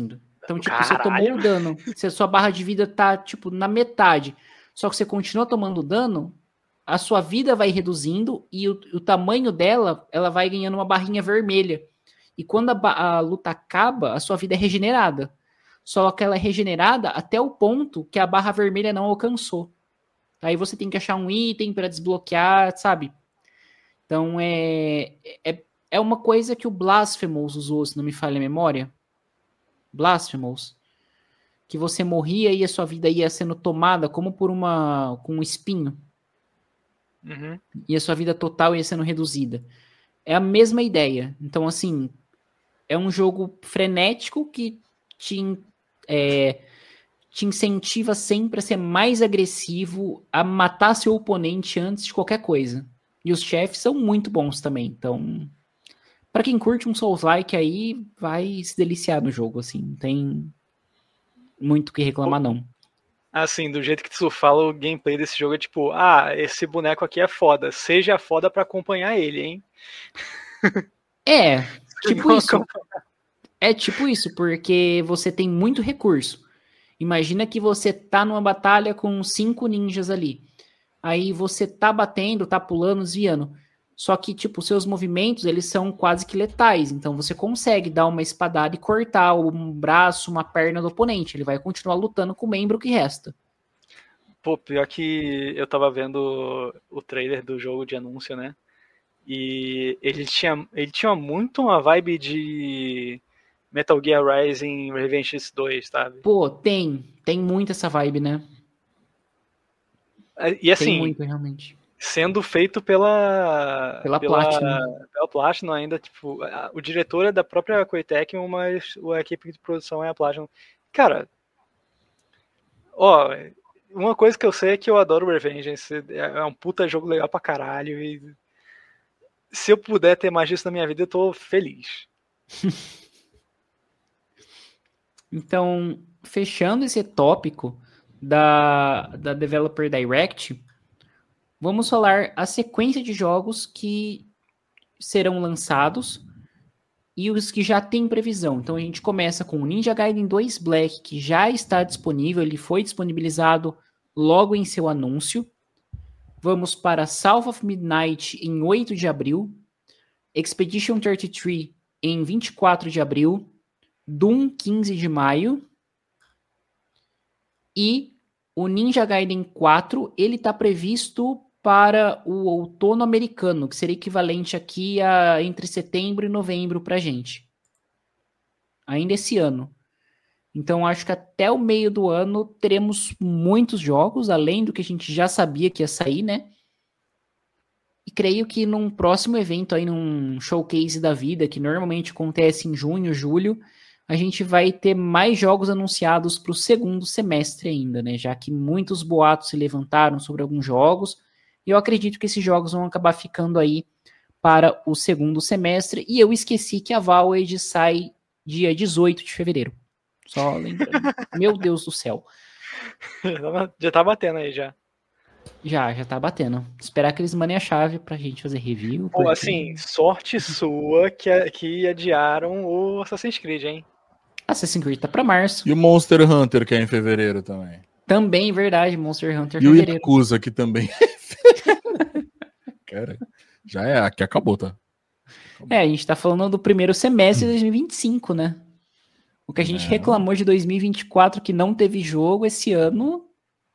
Então, tipo, você tomou o dano, se a sua barra de vida tá, tipo, na metade, só que você continua tomando dano, a sua vida vai reduzindo e o tamanho dela, ela vai ganhando uma barrinha vermelha. E quando a luta acaba, a sua vida é regenerada. Só que ela é regenerada até o ponto que a barra vermelha não alcançou. Aí você tem que achar um item para desbloquear, sabe? Então é uma coisa que o Blasphemous usou, se não me falha a memória. Blasphemous. Que você morria e a sua vida ia sendo tomada como com um espinho. Uhum. E a sua vida total ia sendo reduzida. É a mesma ideia. Então, assim, é um jogo frenético que te incentiva sempre a ser mais agressivo, a matar seu oponente antes de qualquer coisa. E os chefes são muito bons também. Então, pra quem curte um Souls-like aí, vai se deliciar no jogo, assim. Não tem muito o que reclamar, não. Assim, do jeito que tu fala, o gameplay desse jogo é tipo, esse boneco aqui é foda, seja foda pra acompanhar ele, hein? É, tipo Não isso. É tipo isso, porque você tem muito recurso. Imagina que você tá numa batalha com 5 ninjas ali. Aí você tá batendo, tá pulando, desviando. Só que, tipo, seus movimentos, eles são quase que letais. Então você consegue dar uma espadada e cortar um braço, uma perna do oponente. Ele vai continuar lutando com o membro que resta. Pô, pior que eu tava vendo o trailer do jogo de anúncio, né? E ele tinha muito uma vibe de Metal Gear Rising Revengeance 2, sabe? Pô, tem muito essa vibe, né? E assim, Tem muito, realmente. sendo feito pela Platinum. Pela Platinum ainda, tipo, o diretor é da própria Koei Tecmo, mas a equipe de produção é a Platinum. Cara, uma coisa que eu sei é que eu adoro Revengeance, é um puta jogo legal pra caralho, e se eu puder ter mais disso na minha vida, eu tô feliz. Então, fechando esse tópico da Developer Direct, vamos falar a sequência de jogos que serão lançados e os que já têm previsão. Então a gente começa com o Ninja Gaiden 2 Black, que já está disponível, ele foi disponibilizado logo em seu anúncio. Vamos para South of Midnight em 8 de abril, Expedition 33 em 24 de abril, Doom 15 de maio e o Ninja Gaiden 4, ele está previsto para o outono americano, que seria equivalente aqui a entre setembro e novembro para a gente. Ainda esse ano. Então, acho que até o meio do ano teremos muitos jogos, além do que a gente já sabia que ia sair, né? E creio que num próximo evento aí, num showcase da vida, que normalmente acontece em junho, julho, a gente vai ter mais jogos anunciados para o segundo semestre ainda, né? Já que muitos boatos se levantaram sobre alguns jogos, e eu acredito que esses jogos vão acabar ficando aí para o segundo semestre, e eu esqueci que a Valve sai dia 18 de fevereiro. Só lembrando. Meu Deus do céu. Já tá batendo aí já. Já tá batendo. Esperar que eles mandem a chave pra gente fazer review. Pô, assim, sorte sua que adiaram o Assassin's Creed, hein? Assassin's Creed tá pra março. E o Monster Hunter, que é em fevereiro também. Também, verdade, Monster Hunter e fevereiro. E o Yakuza, que também Cara, já é, aqui acabou, tá? Acabou. A gente tá falando do primeiro semestre de 2025, né? O que a gente reclamou de 2024 que não teve jogo esse ano.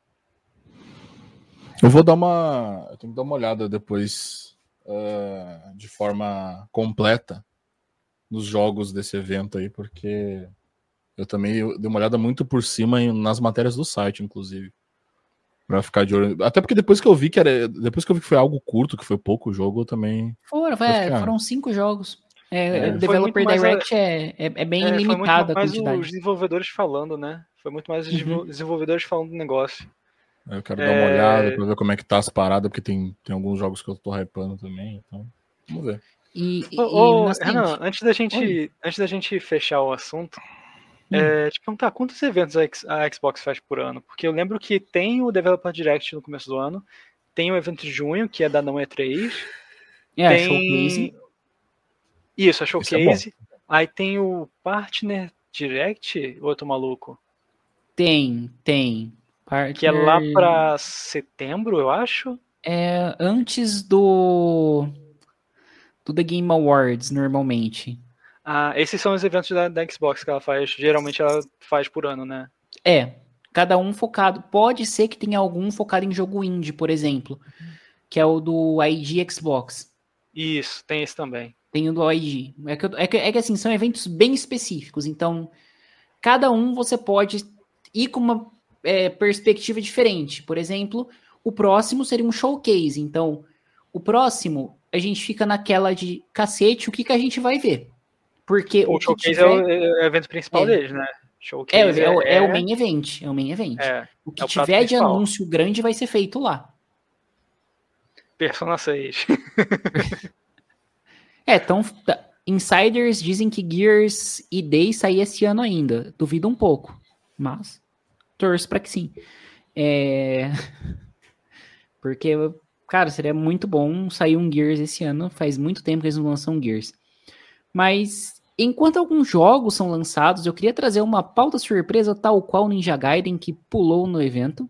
Eu vou dar eu tenho que dar uma olhada depois de forma completa nos jogos desse evento aí, porque eu também dei uma olhada muito por cima nas matérias do site, inclusive. Pra ficar de olho. Até porque depois que eu vi que foi algo curto, que foi pouco jogo, eu também. Foram 5 jogos. O Developer Direct é bem limitado a quantidade. Foi muito mais os desenvolvedores falando, né? Foi muito mais os desenvolvedores falando do negócio. Eu quero dar uma olhada pra ver como é que tá as paradas, porque tem alguns jogos que eu tô hypando também, então vamos ver. Renan, antes da gente fechar o assunto, te perguntar quantos eventos a Xbox faz por ano? Porque eu lembro que tem o Developer Direct no começo do ano, tem o evento de junho, que é da Não E3. A Showcase. Isso, a Showcase. Aí tem o Partner Direct, ou eu tô maluco? Tem. Que é lá pra setembro, eu acho. É antes do The Game Awards, normalmente. Ah, esses são os eventos da Xbox que ela faz. Geralmente ela faz por ano, né? Cada um focado. Pode ser que tenha algum focado em jogo indie, por exemplo, que é o do ID Xbox. Isso, tem esse também. Tem o do ID. É que assim, são eventos bem específicos, então cada um você pode ir com uma perspectiva diferente. Por exemplo, o próximo seria um showcase. Então, o próximo, a gente fica naquela de cacete, o que a gente vai ver? Porque o que showcase tiver... é o evento principal deles, né? Showcase é o main event. É o main event. O que tiver de anúncio grande vai ser feito lá. Persona 6. Então, insiders dizem que Gears e Day sair esse ano ainda. Duvido um pouco, mas torço para que sim. Porque, cara, seria muito bom sair um Gears esse ano. Faz muito tempo que eles não lançam Gears. Mas, enquanto alguns jogos são lançados, eu queria trazer uma pauta surpresa, tal qual Ninja Gaiden, que pulou no evento.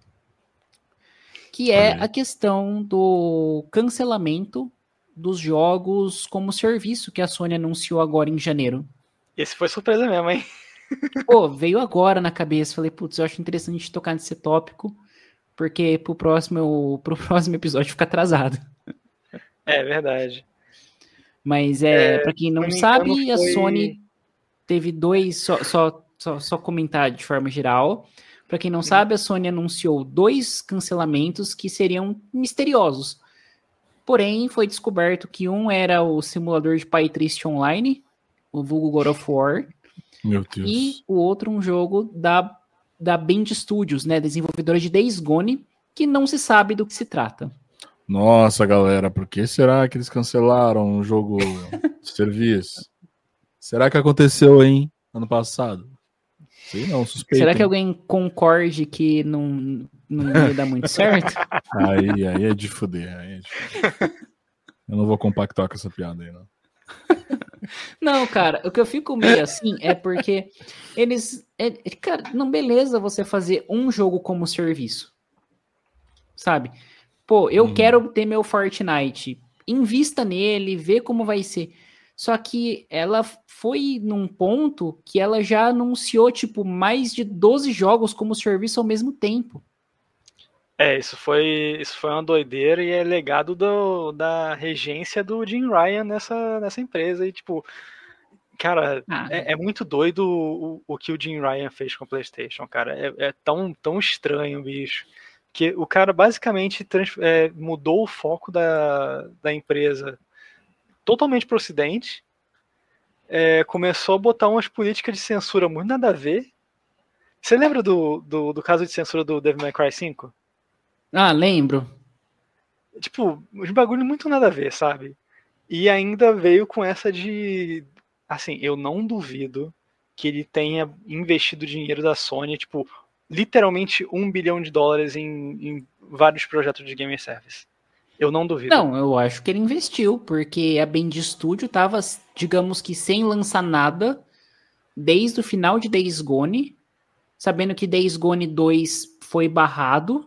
Que é a questão do cancelamento dos jogos como serviço que a Sony anunciou agora em janeiro. Esse foi surpresa mesmo, hein? Pô, veio agora na cabeça. Falei, putz, eu acho interessante tocar nesse tópico, porque pro próximo episódio fica atrasado. É verdade. Mas pra quem não sabe, a Sony teve dois, só comentar de forma geral. Pra quem não sabe, a Sony anunciou 2 cancelamentos que seriam misteriosos. Porém, foi descoberto que um era o simulador de Pai Triste Online, o vulgo God of War. Meu Deus. E o outro um jogo da Bend Studios, né, desenvolvedora de Days Gone, que não se sabe do que se trata. Nossa, galera, por que será que eles cancelaram um jogo de serviço? Será que aconteceu, hein, ano passado? Sei não, suspeito. Será que alguém concorde que não ia dar muito certo? Aí é de fuder, Eu não vou compactar com essa piada aí, não. Não, cara, o que eu fico meio assim é porque eles... cara, não, beleza você fazer um jogo como serviço, sabe? Pô, eu quero ter meu Fortnite, invista nele, vê como vai ser. Só que ela foi num ponto que ela já anunciou, tipo, mais de 12 jogos como serviço ao mesmo tempo. Isso foi uma doideira e é legado da regência do Jim Ryan nessa empresa. E, tipo, cara, é muito doido o que o Jim Ryan fez com o PlayStation, cara. É tão estranho, bicho. Que o cara basicamente mudou o foco da empresa totalmente pro ocidente. Começou a botar umas políticas de censura muito nada a ver. Você lembra do caso de censura do Devil May Cry 5? Lembro. Tipo, uns bagulho muito nada a ver, sabe? E ainda veio com essa de... Assim, eu não duvido que ele tenha investido dinheiro da Sony, tipo, literalmente $1 bilhão em vários projetos de game service. Eu não duvido. Não, eu acho que ele investiu, porque a Bend Studio tava, digamos que, sem lançar nada desde o final de Days Gone, sabendo que Days Gone 2 foi barrado.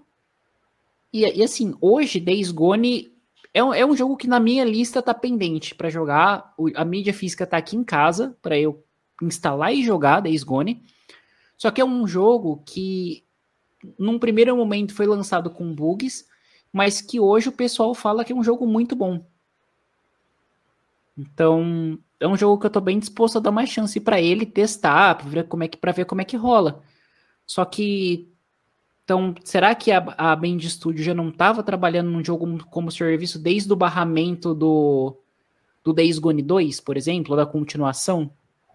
E assim, hoje Days Gone é um jogo que na minha lista tá pendente para jogar. A mídia física tá aqui em casa para eu instalar e jogar Days Gone. Só que é um jogo que num primeiro momento foi lançado com bugs, mas que hoje o pessoal fala que é um jogo muito bom. Então, é um jogo que eu tô bem disposto a dar mais chance para ele testar, para ver como é que rola. Só que então, será que a Bend Studio já não estava trabalhando num jogo como serviço desde o barramento do Days Gone 2, por exemplo, ou da continuação?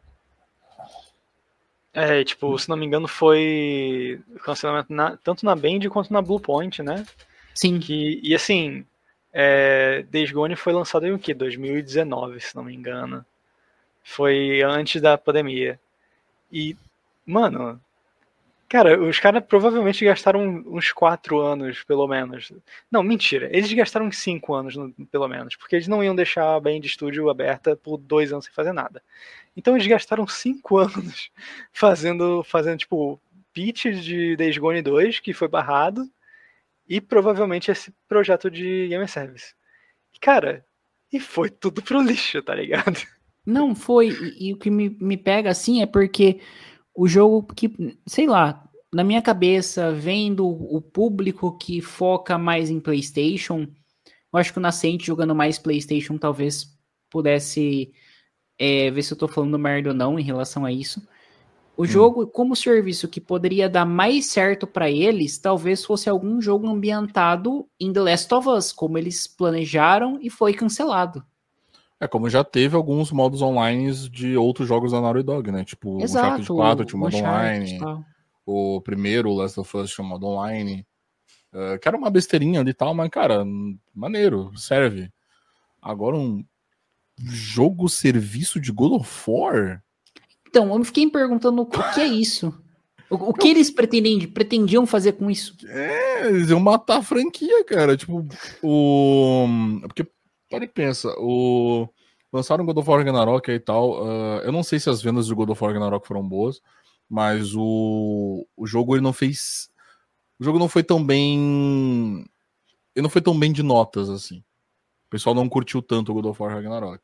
Tipo, se não me engano, foi cancelamento tanto na Bend quanto na Bluepoint, né? Sim. E assim, Days Gone foi lançado em o quê? 2019, se não me engano. Foi antes da pandemia. E, mano, Cara, os caras provavelmente gastaram uns 4 anos, pelo menos. Não, mentira. Eles gastaram uns 5 anos, pelo menos. Porque eles não iam deixar a Band Studio aberta por 2 anos sem fazer nada. Então eles gastaram 5 anos fazendo tipo, pitch de Days Gone 2, que foi barrado, e provavelmente esse projeto de Game Service. Cara, e foi tudo pro lixo, tá ligado? Não foi. E o que me pega assim é porque o jogo que, sei lá, na minha cabeça, vendo o público que foca mais em PlayStation, eu acho que o Nascente jogando mais PlayStation talvez pudesse ver se eu tô falando merda ou não em relação a isso. O jogo, como serviço que poderia dar mais certo para eles, talvez fosse algum jogo ambientado em The Last of Us, como eles planejaram e foi cancelado. Como já teve alguns modos online de outros jogos da Naughty Dog, né? Tipo, o Uncharted 4 tinha modo online, o primeiro, o Last of Us, tinha modo online. Que era uma besteirinha ali e tal, mas, cara, maneiro, serve. Agora um jogo-serviço de God of War? Então, eu me fiquei me perguntando o que é isso. O que eles pretendiam fazer com isso? Eles iam matar a franquia, cara. Tipo, porque, para e pensa, lançaram God of War Ragnarok e tal. Eu não sei se as vendas de God of War Ragnarok foram boas, mas o jogo ele não fez... O jogo não foi tão bem... Ele não foi tão bem de notas, assim. O pessoal não curtiu tanto o God of War Ragnarok.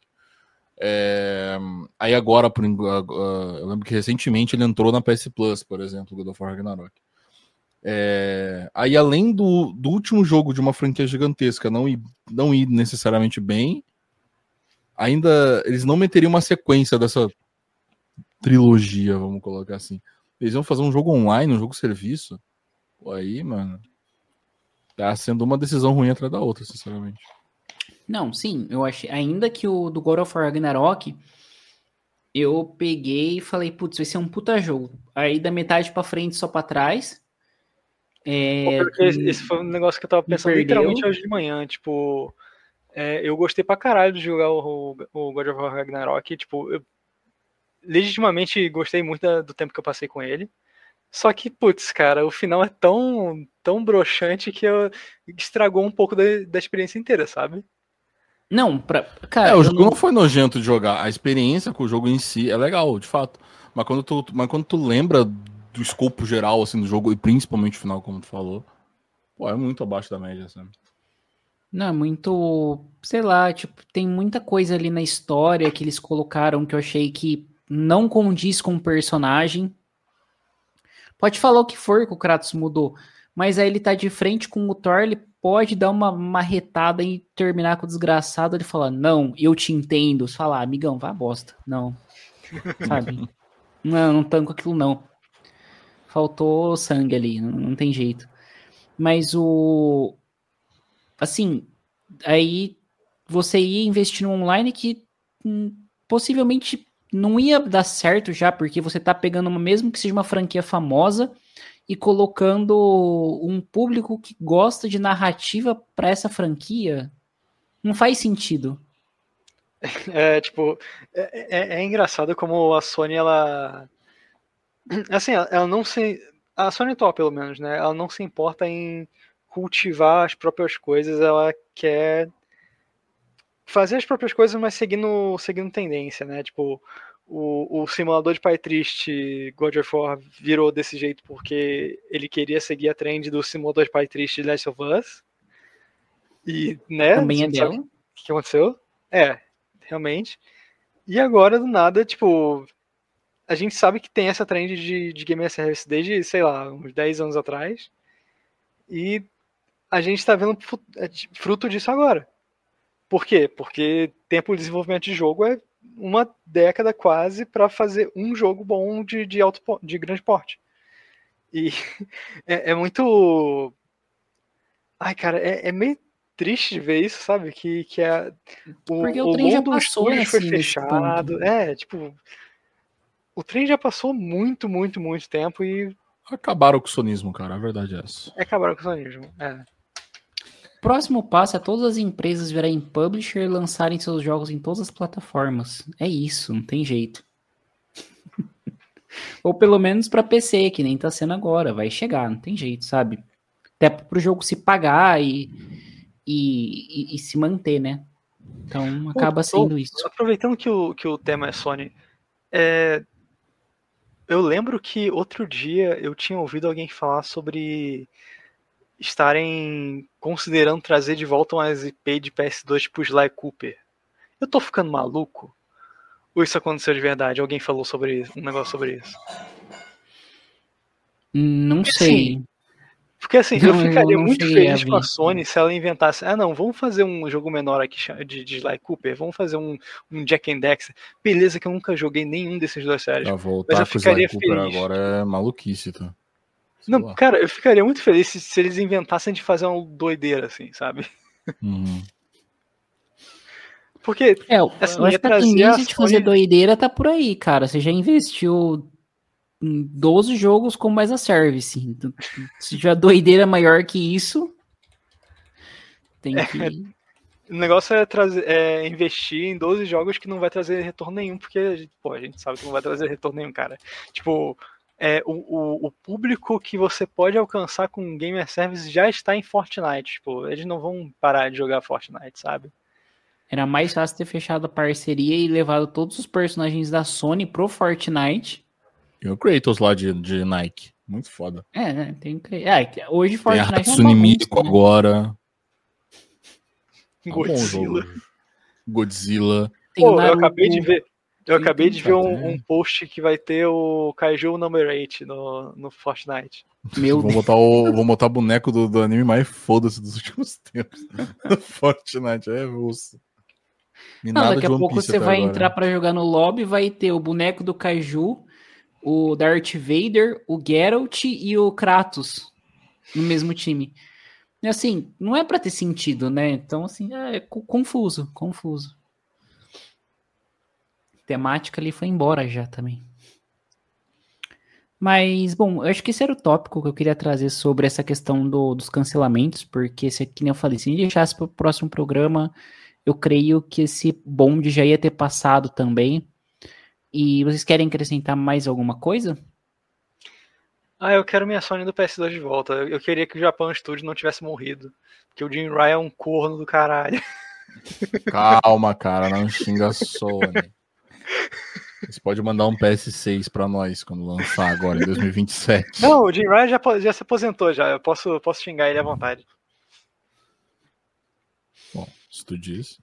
Aí agora, eu lembro que recentemente ele entrou na PS Plus, por exemplo, God of War Ragnarok. Aí além do último jogo de uma franquia gigantesca não ir necessariamente bem, ainda eles não meteriam uma sequência dessa trilogia, vamos colocar assim. Eles iam fazer um jogo online, um jogo serviço. Pô, aí, mano, tá sendo uma decisão ruim atrás da outra, sinceramente. Não, sim, eu achei. Ainda que o do God of War Ragnarok, eu peguei e falei, putz, vai ser um puta jogo. Aí da metade pra frente, só pra trás. Porque esse foi um negócio que eu tava pensando literalmente hoje de manhã. Tipo, eu gostei pra caralho de jogar o God of War Ragnarok. Tipo, eu legitimamente gostei muito do tempo que eu passei com ele. Só que, putz, cara, o final é tão broxante que estragou um pouco da experiência inteira, sabe? Não, cara. O jogo não foi nojento de jogar. A experiência com o jogo em si é legal, de fato. Mas quando tu lembra do escopo geral assim, do jogo, e principalmente o final, como tu falou, pô, é muito abaixo da média, sabe? Não, é muito. Sei lá, tipo, tem muita coisa ali na história que eles colocaram que eu achei que não condiz com o personagem. Pode falar o que for que o Kratos mudou, mas aí ele tá de frente com o Thor, ele pode dar uma marretada e terminar com o desgraçado, ele fala, não, eu te entendo. Você fala, amigão, vá bosta. Não, sabe? Não tanco aquilo não. Faltou sangue ali, não tem jeito. Mas assim, aí você ia investir no online que possivelmente não ia dar certo já, porque você tá pegando mesmo que seja uma franquia famosa e colocando um público que gosta de narrativa para essa franquia. Não faz sentido. É engraçado como a Sony, ela... Assim, ela não se... A Sony atual, pelo menos, né? Ela não se importa em cultivar as próprias coisas, ela quer fazer as próprias coisas, mas seguindo tendência, né? Tipo, o simulador de pai triste God of War virou desse jeito porque ele queria seguir a trend do simulador de pai triste de Last of Us. E, né? Também é dela. O que aconteceu? Realmente. E agora, do nada, tipo, a gente sabe que tem essa trend de Game as Service desde, sei lá, uns 10 anos atrás. E a gente tá vendo fruto disso agora. Por quê? Porque tempo de desenvolvimento de jogo é uma década quase para fazer um jogo bom de grande porte. E é muito... Ai, cara, é meio triste de ver isso, sabe? Porque o trem já passou foi fechado. Tipo, o trem já passou muito, muito, muito tempo e... Acabaram com o sonismo, cara, a verdade é essa. Acabaram com o sonismo, Próximo passo é todas as empresas virarem publisher e lançarem seus jogos em todas as plataformas. É isso, não tem jeito. Ou pelo menos pra PC, que nem tá sendo agora. Vai chegar, não tem jeito, sabe? Até pro jogo se pagar e se manter, né? Então acaba sendo isso. Aproveitando que o tema é Sony, eu lembro que outro dia eu tinha ouvido alguém falar sobre estarem considerando trazer de volta umas IP de PS2 tipo Sly Cooper. Eu tô ficando maluco? Ou isso aconteceu de verdade? Alguém falou sobre isso, um negócio sobre isso? Não sei. Porque assim, Não, eu ficaria não muito cheguei a feliz com a ver. Sony se ela inventasse. Ah, não, vamos fazer um jogo menor aqui de Sly Cooper, vamos fazer um Jack and Dexter. Beleza, que eu nunca joguei nenhum desses dois séries. Pra Mas voltar eu com o Sly ficaria Cooper feliz. agora é maluquice, tá? Sei Não, lá. cara, eu ficaria muito feliz se eles inventassem de fazer uma doideira assim, sabe? Uhum. Porque, Eu assim, acho que a trazer tendência a de fazer Sony... doideira tá por aí, cara. Você já investiu em 12 jogos com mais a service. Então, se tiver doideira maior que isso, tem que. O negócio é investir em 12 jogos que não vai trazer retorno nenhum, porque a gente sabe que não vai trazer retorno nenhum, cara. Tipo, o público que você pode alcançar com Gamer Service já está em Fortnite. Tipo, eles não vão parar de jogar Fortnite, sabe? Era mais fácil ter fechado a parceria e levado todos os personagens da Sony pro Fortnite. E o Kratos lá de Nike. Muito foda. Né? Hoje Tem a Fortnite é uma Hatsune Miku bagunça, né? agora. Godzilla. Bom jogo. Godzilla. Pô, eu acabei de ver. Eu acabei de ver tá, um post que vai ter o Kaiju Number 8 no Fortnite. Meu Vou botar o boneco do anime mais foda-se dos últimos tempos. Fortnite é russo. Não, daqui a pouco você vai entrar pra jogar no lobby, vai ter o boneco do Kaiju, o Darth Vader, o Geralt e o Kratos no mesmo time. E assim, não é pra ter sentido, né? Então, assim, é confuso. A temática ali foi embora já também. Mas, bom, eu acho que esse era o tópico que eu queria trazer sobre essa questão dos cancelamentos, porque, que nem eu falei, se a gente deixasse para o próximo programa, eu creio que esse bonde já ia ter passado também. E vocês querem acrescentar mais alguma coisa? Eu quero minha Sony do PS2 de volta. Eu queria que o Japan Studio não tivesse morrido. Porque o Jim Ryan é um corno do caralho. Calma, cara, não xinga a Sony. Você pode mandar um PS6 pra nós quando lançar agora, em 2027. Não, o Jim Ryan já se aposentou já. Eu posso xingar ele à vontade. Bom, se tu diz.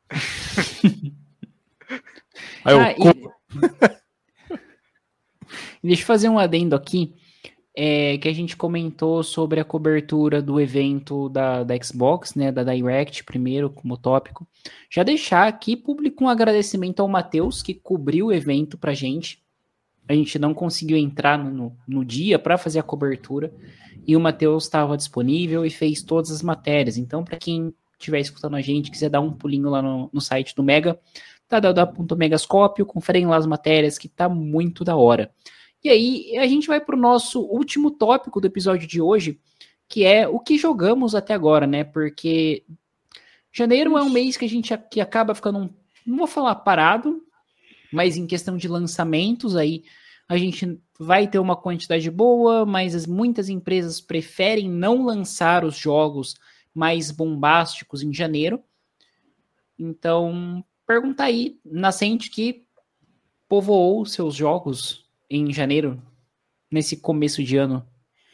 Deixa eu fazer um adendo aqui. Que a gente comentou sobre a cobertura do evento da Xbox, né, da Direct, primeiro, como tópico. Já deixar aqui público um agradecimento ao Matheus, que cobriu o evento pra gente. A gente não conseguiu entrar no dia para fazer a cobertura, e o Matheus estava disponível e fez todas as matérias. Então, para quem estiver escutando a gente, quiser dar um pulinho lá no site do Mega, www.megascopio, conferem lá as matérias, que tá muito da hora. E aí, a gente vai para o nosso último tópico do episódio de hoje, que é o que jogamos até agora, né? Porque janeiro é um mês que a gente que acaba ficando, não vou falar parado, mas em questão de lançamentos, aí a gente vai ter uma quantidade boa, mas muitas empresas preferem não lançar os jogos mais bombásticos em janeiro. Então, pergunta aí, Nascente, que povoou seus jogos em janeiro, nesse começo de ano?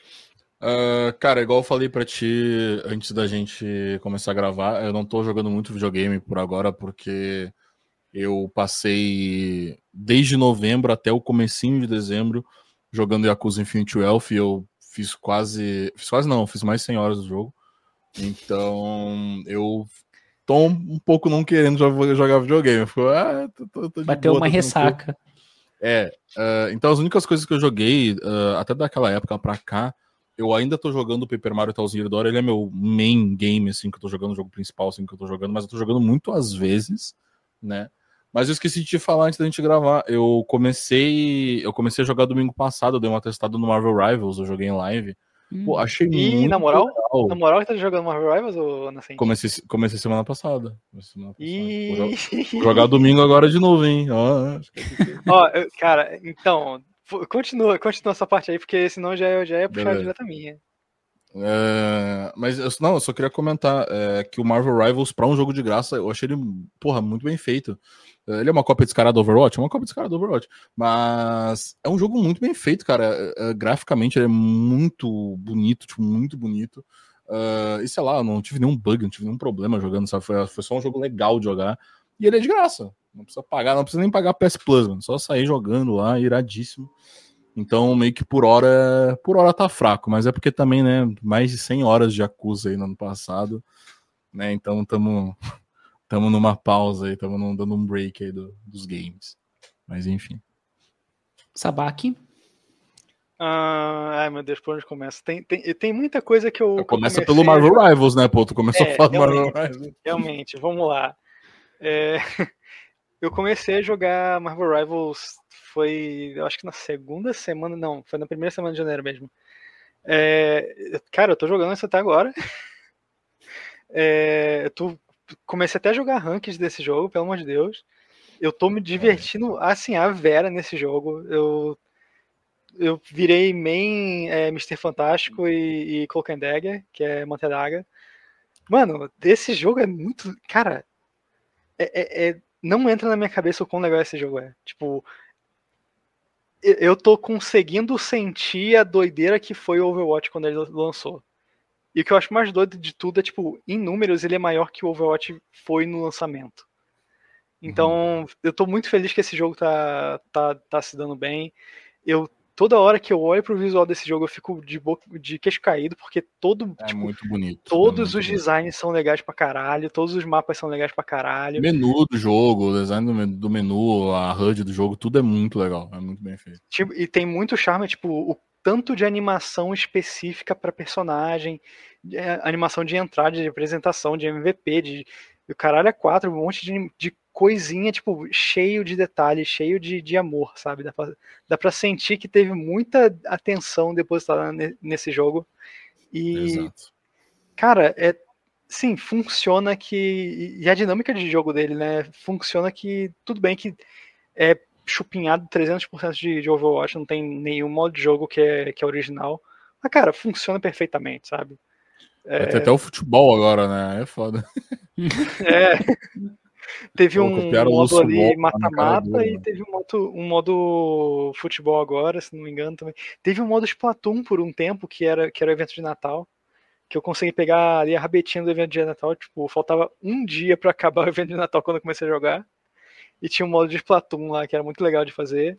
Cara, igual eu falei pra ti antes da gente começar a gravar, eu não tô jogando muito videogame por agora, porque eu passei desde novembro até o comecinho de dezembro jogando Yakuza Infinite Wealth, e eu fiz mais 100 horas do jogo. Então, eu tô um pouco não querendo jogar videogame. Tô Bateu uma ressaca. Então as únicas coisas que eu joguei, até daquela época pra cá, eu ainda tô jogando o Paper Mario Thousand Year Door. Ele é meu main game, assim, que eu tô jogando, o jogo principal, assim, que eu tô jogando, mas eu tô jogando muito às vezes, né? Mas eu esqueci de te falar antes da gente gravar. Eu comecei a jogar domingo passado, eu dei uma testada no Marvel Rivals, eu joguei em live. Pô, achei muito na moral? legal. Na moral que tá jogando Marvel Rivals ou Nascente? Comecei semana passada. Vou jogar domingo agora de novo, hein? Cara, então, Continua essa parte aí, porque senão já ia puxar direto a minha. Mas eu só queria comentar que o Marvel Rivals, pra um jogo de graça, eu achei ele, muito bem feito. Ele é uma cópia descarada do Overwatch? É uma cópia descarada do Overwatch. Mas é um jogo muito bem feito, cara. Graficamente ele é muito bonito, tipo, muito bonito. E sei lá, não tive nenhum bug, não tive nenhum problema jogando, sabe? Foi só um jogo legal de jogar. E ele é de graça. Não precisa pagar, não precisa nem pagar PS Plus, mano. Só sair jogando lá, iradíssimo. Então, meio que por hora tá fraco, mas é porque também, né, mais de 100 horas de Yakuza aí no ano passado, né, então tamo numa pausa aí, dando um break aí dos games. Mas enfim. Sabaki? Ai, meu Deus, por onde começa? Tem muita coisa que eu começa pelo Marvel Rivals, né, pô? Tu começou a falar do Marvel Rivals. Realmente, vamos lá. Eu comecei a jogar Marvel Rivals, eu acho que na segunda semana, não, foi na primeira semana de janeiro mesmo. Cara, eu tô jogando isso até agora. Comecei até a jogar rankings desse jogo, pelo amor de Deus. Eu tô me divertindo, assim, a vera nesse jogo. Eu virei main Mr. Fantástico e Cloak and Dagger, que é Mantedaga. Mano, esse jogo é muito... Cara, não entra na minha cabeça o quão legal esse jogo é. Tipo, eu tô conseguindo sentir a doideira que foi o Overwatch quando ele lançou. E o que eu acho mais doido de tudo é, tipo, em números ele é maior que o Overwatch foi no lançamento. Então, eu tô muito feliz que esse jogo tá se dando bem. Toda hora que eu olho pro visual desse jogo, eu fico de queixo caído, porque muito bonito. Todos os designs são legais pra caralho, todos os mapas são legais pra caralho. O menu do jogo, o design do menu, a HUD do jogo, tudo é muito legal, é muito bem feito. E tem muito charme, tipo, o tanto de animação específica pra personagem, animação de entrada, de apresentação, de MVP, o caralho é 4, um monte de coisinha, tipo, cheio de detalhes, cheio de amor, sabe? Dá pra sentir que teve muita atenção depositada nesse jogo. Exato. Cara, sim, funciona e a dinâmica de jogo dele, né? Funciona que, tudo bem que é chupinhado 300% de Overwatch, não tem nenhum modo de jogo que é original. Mas, cara, funciona perfeitamente, sabe? Vai ter até o futebol agora, né? É foda. Teve um modo ali mata-mata e né? teve um modo futebol agora, se não me engano também. Teve um modo Splatoon por um tempo, que era o evento de Natal, que eu consegui pegar ali a rabetinha do evento de Natal, tipo, faltava um dia pra acabar o evento de Natal quando eu comecei a jogar. E tinha um modo de Splatoon lá, que era muito legal de fazer.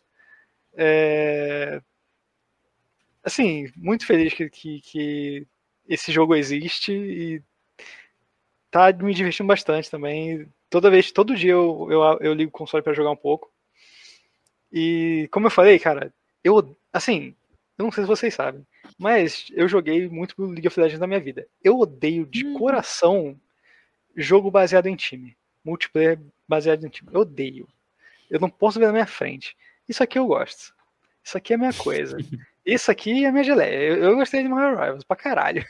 Assim, muito feliz que esse jogo existe e tá me divertindo bastante também. Todo dia eu ligo o console pra jogar um pouco. E como eu falei, cara, eu não sei se vocês sabem, mas eu joguei muito League of Legends na minha vida. Eu odeio de coração jogo baseado em time. Multiplayer baseado em time. Eu odeio. Eu não posso ver na minha frente. Isso aqui eu gosto. Isso aqui é a minha coisa. Isso aqui é a minha geleia. Eu gostei de Marvel Rivals pra caralho.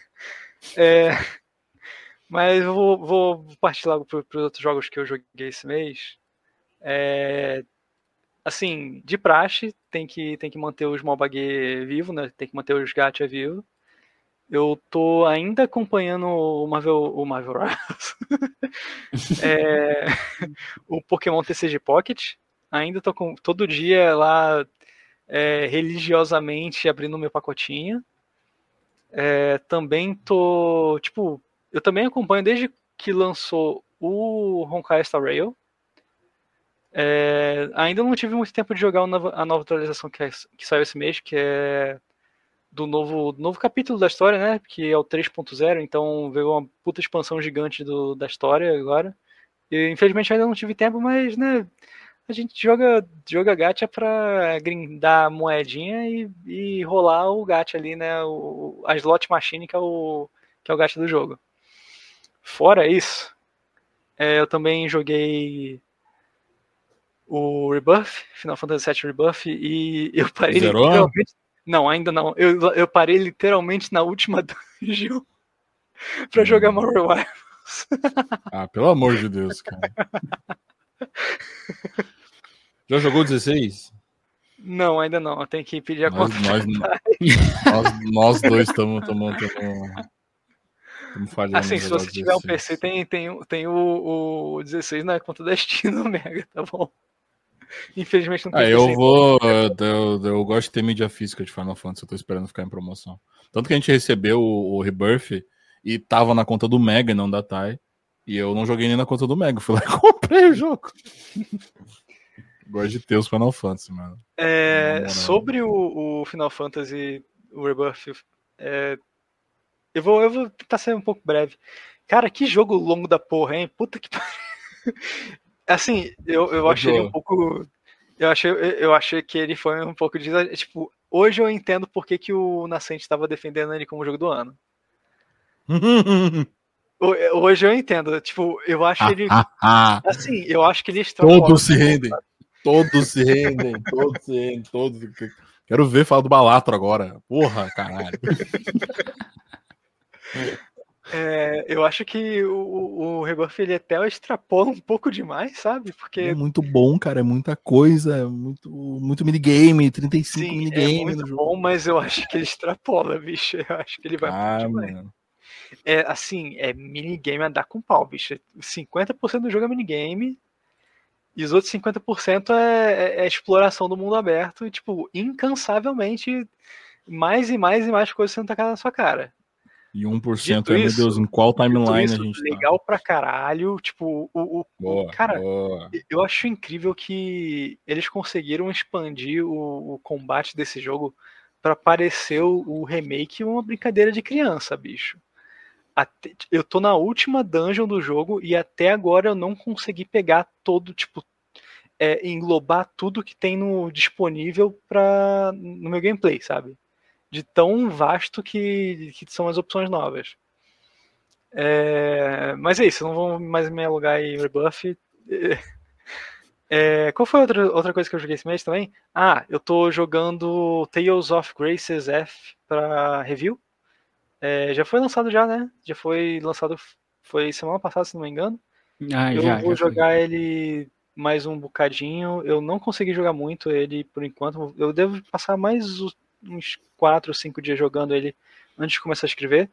Mas eu vou partir logo para os outros jogos que eu joguei esse mês. Assim, de praxe, tem que manter os MOBAG vivo, né? Tem que manter os gacha vivo. Eu tô ainda acompanhando o Marvel Rivals. O Pokémon TCG Pocket. Ainda tô todo dia lá religiosamente abrindo meu pacotinho. Também tô, tipo, eu também acompanho desde que lançou o Honkai Star Rail. Ainda não tive muito tempo de jogar a nova atualização que saiu esse mês, que é do novo capítulo da história, né? Que é o 3.0, então veio uma puta expansão gigante da história agora. E, infelizmente ainda não tive tempo, mas, né, a gente joga gacha pra grindar moedinha e rolar o gacha ali, né? A slot machine, que é o gacha do jogo. Fora isso, eu também joguei o Rebirth, Final Fantasy VII Rebirth, e eu parei literalmente... Não, ainda não. Eu parei literalmente na última dungeon pra jogar Marvel Rivals. Pelo amor de Deus, cara. Já jogou 16? Não, ainda não. Eu tenho que pedir a conta. Nós dois estamos falhando. Assim, se você tiver um PC, tem o 16 na conta da Steam no Mega, tá bom? Infelizmente não tem PC. Eu gosto de ter mídia física de Final Fantasy, eu tô esperando ficar em promoção. Tanto que a gente recebeu o Rebirth e tava na conta do Mega e não da Tai. E eu não joguei nem na conta do Mega, fui lá e comprei o jogo. Gosto de ter os Final Fantasy, mano. Sobre o Final Fantasy, o Rebirth, eu vou tentar ser um pouco breve. Cara, que jogo longo da porra, hein? Puta que pariu. Assim, eu achei ele um pouco... Eu achei que ele foi um pouco de... Tipo, hoje eu entendo por que o Nascente estava defendendo ele como jogo do ano. Hoje eu entendo. Tipo, eu acho ele... Assim, eu acho que ele extrapola... Todos se rendem. Quero ver falar do Balatro agora. Porra, caralho. Eu acho que o Rebirth ele até extrapola um pouco demais, sabe? Porque é muito bom, cara, é muita coisa, é muito minigame, 35 sim, minigame. É muito bom, mas eu acho que ele extrapola, bicho. Eu acho que ele vai muito demais. Mano. Assim, minigame a dar com pau, bicho. 50% do jogo é minigame e os outros 50% é exploração do mundo aberto e, tipo, incansavelmente mais e mais e mais coisas sendo tacadas na sua cara. E 1% meu Deus, em qual timeline a gente legal pra caralho, tipo, cara, boa. Eu acho incrível que eles conseguiram expandir o combate desse jogo pra parecer o remake uma brincadeira de criança, bicho. Eu tô na última dungeon do jogo e até agora eu não consegui pegar todo, tipo, englobar tudo que tem disponível no meu gameplay, sabe? De tão vasto que são as opções novas. Mas é isso, não vou mais me alugar em Rebuff. Qual foi outra coisa que eu joguei esse mês também? Eu tô jogando Tales of Graces F pra review. Já foi lançado já, né? Já foi lançado, foi semana passada, se não me engano. Eu vou jogar ele mais um bocadinho. Eu não consegui jogar muito ele por enquanto. Eu devo passar mais uns 4 ou 5 dias jogando ele antes de começar a escrever.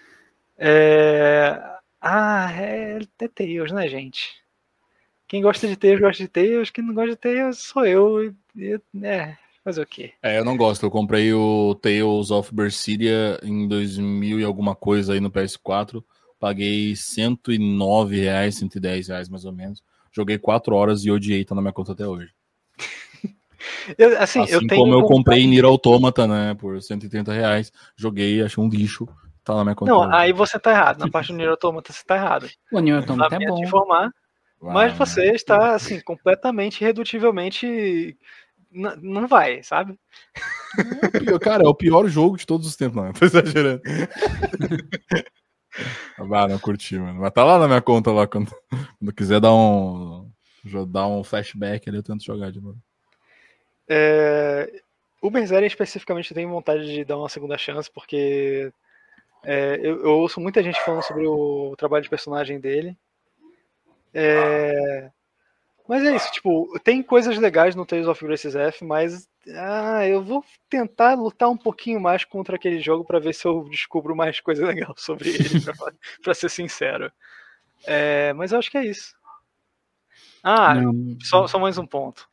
É Tails, né, gente? Quem gosta de Tails, gosta de Tails. Quem não gosta de Tails, sou eu. Fazer o quê? Eu não gosto. Eu comprei o Tales of Berseria em 2000 e alguma coisa aí no PS4. Paguei R$109, R$110 mais ou menos. Joguei 4 horas e odiei, tá na minha conta até hoje. Eu tenho como eu comprei Nier Automata, né, por R$130. Joguei, achei um lixo. Tá na minha conta. Não, aí você tá errado. Na parte do Nier Automata você tá errado. O Nier Automata é bom. Te informar, mas você está, assim, completamente, irredutivelmente... Não vai, sabe? Cara, é o pior jogo de todos os tempos, não. Tô exagerando. Não curti, mano. Mas tá lá na minha conta lá. Quando quiser dar um flashback ali, eu tento jogar de novo. O Berseria especificamente eu tenho vontade de dar uma segunda chance, porque eu ouço muita gente falando sobre o trabalho de personagem dele. Mas é isso, tipo, tem coisas legais no Tales of Graces F, mas eu vou tentar lutar um pouquinho mais contra aquele jogo pra ver se eu descubro mais coisa legal sobre ele, pra ser sincero. Mas eu acho que é isso. Só mais um ponto.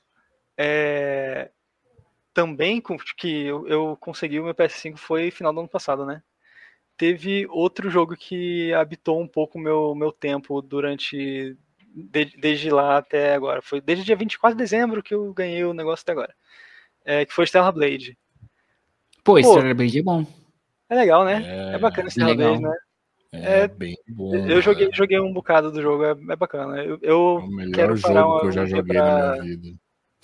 Também que eu consegui o meu PS5 foi final do ano passado, né? Teve outro jogo que habitou um pouco o meu tempo desde lá até agora. Foi desde dia 24 de dezembro que eu ganhei o negócio até agora. Que foi Stellar Blade. Stellar Blade é bom. É legal, né? É bacana Stellar Blade, né? É bem bom. Eu joguei um bocado do jogo, é bacana. É o melhor jogo que eu já joguei na minha vida.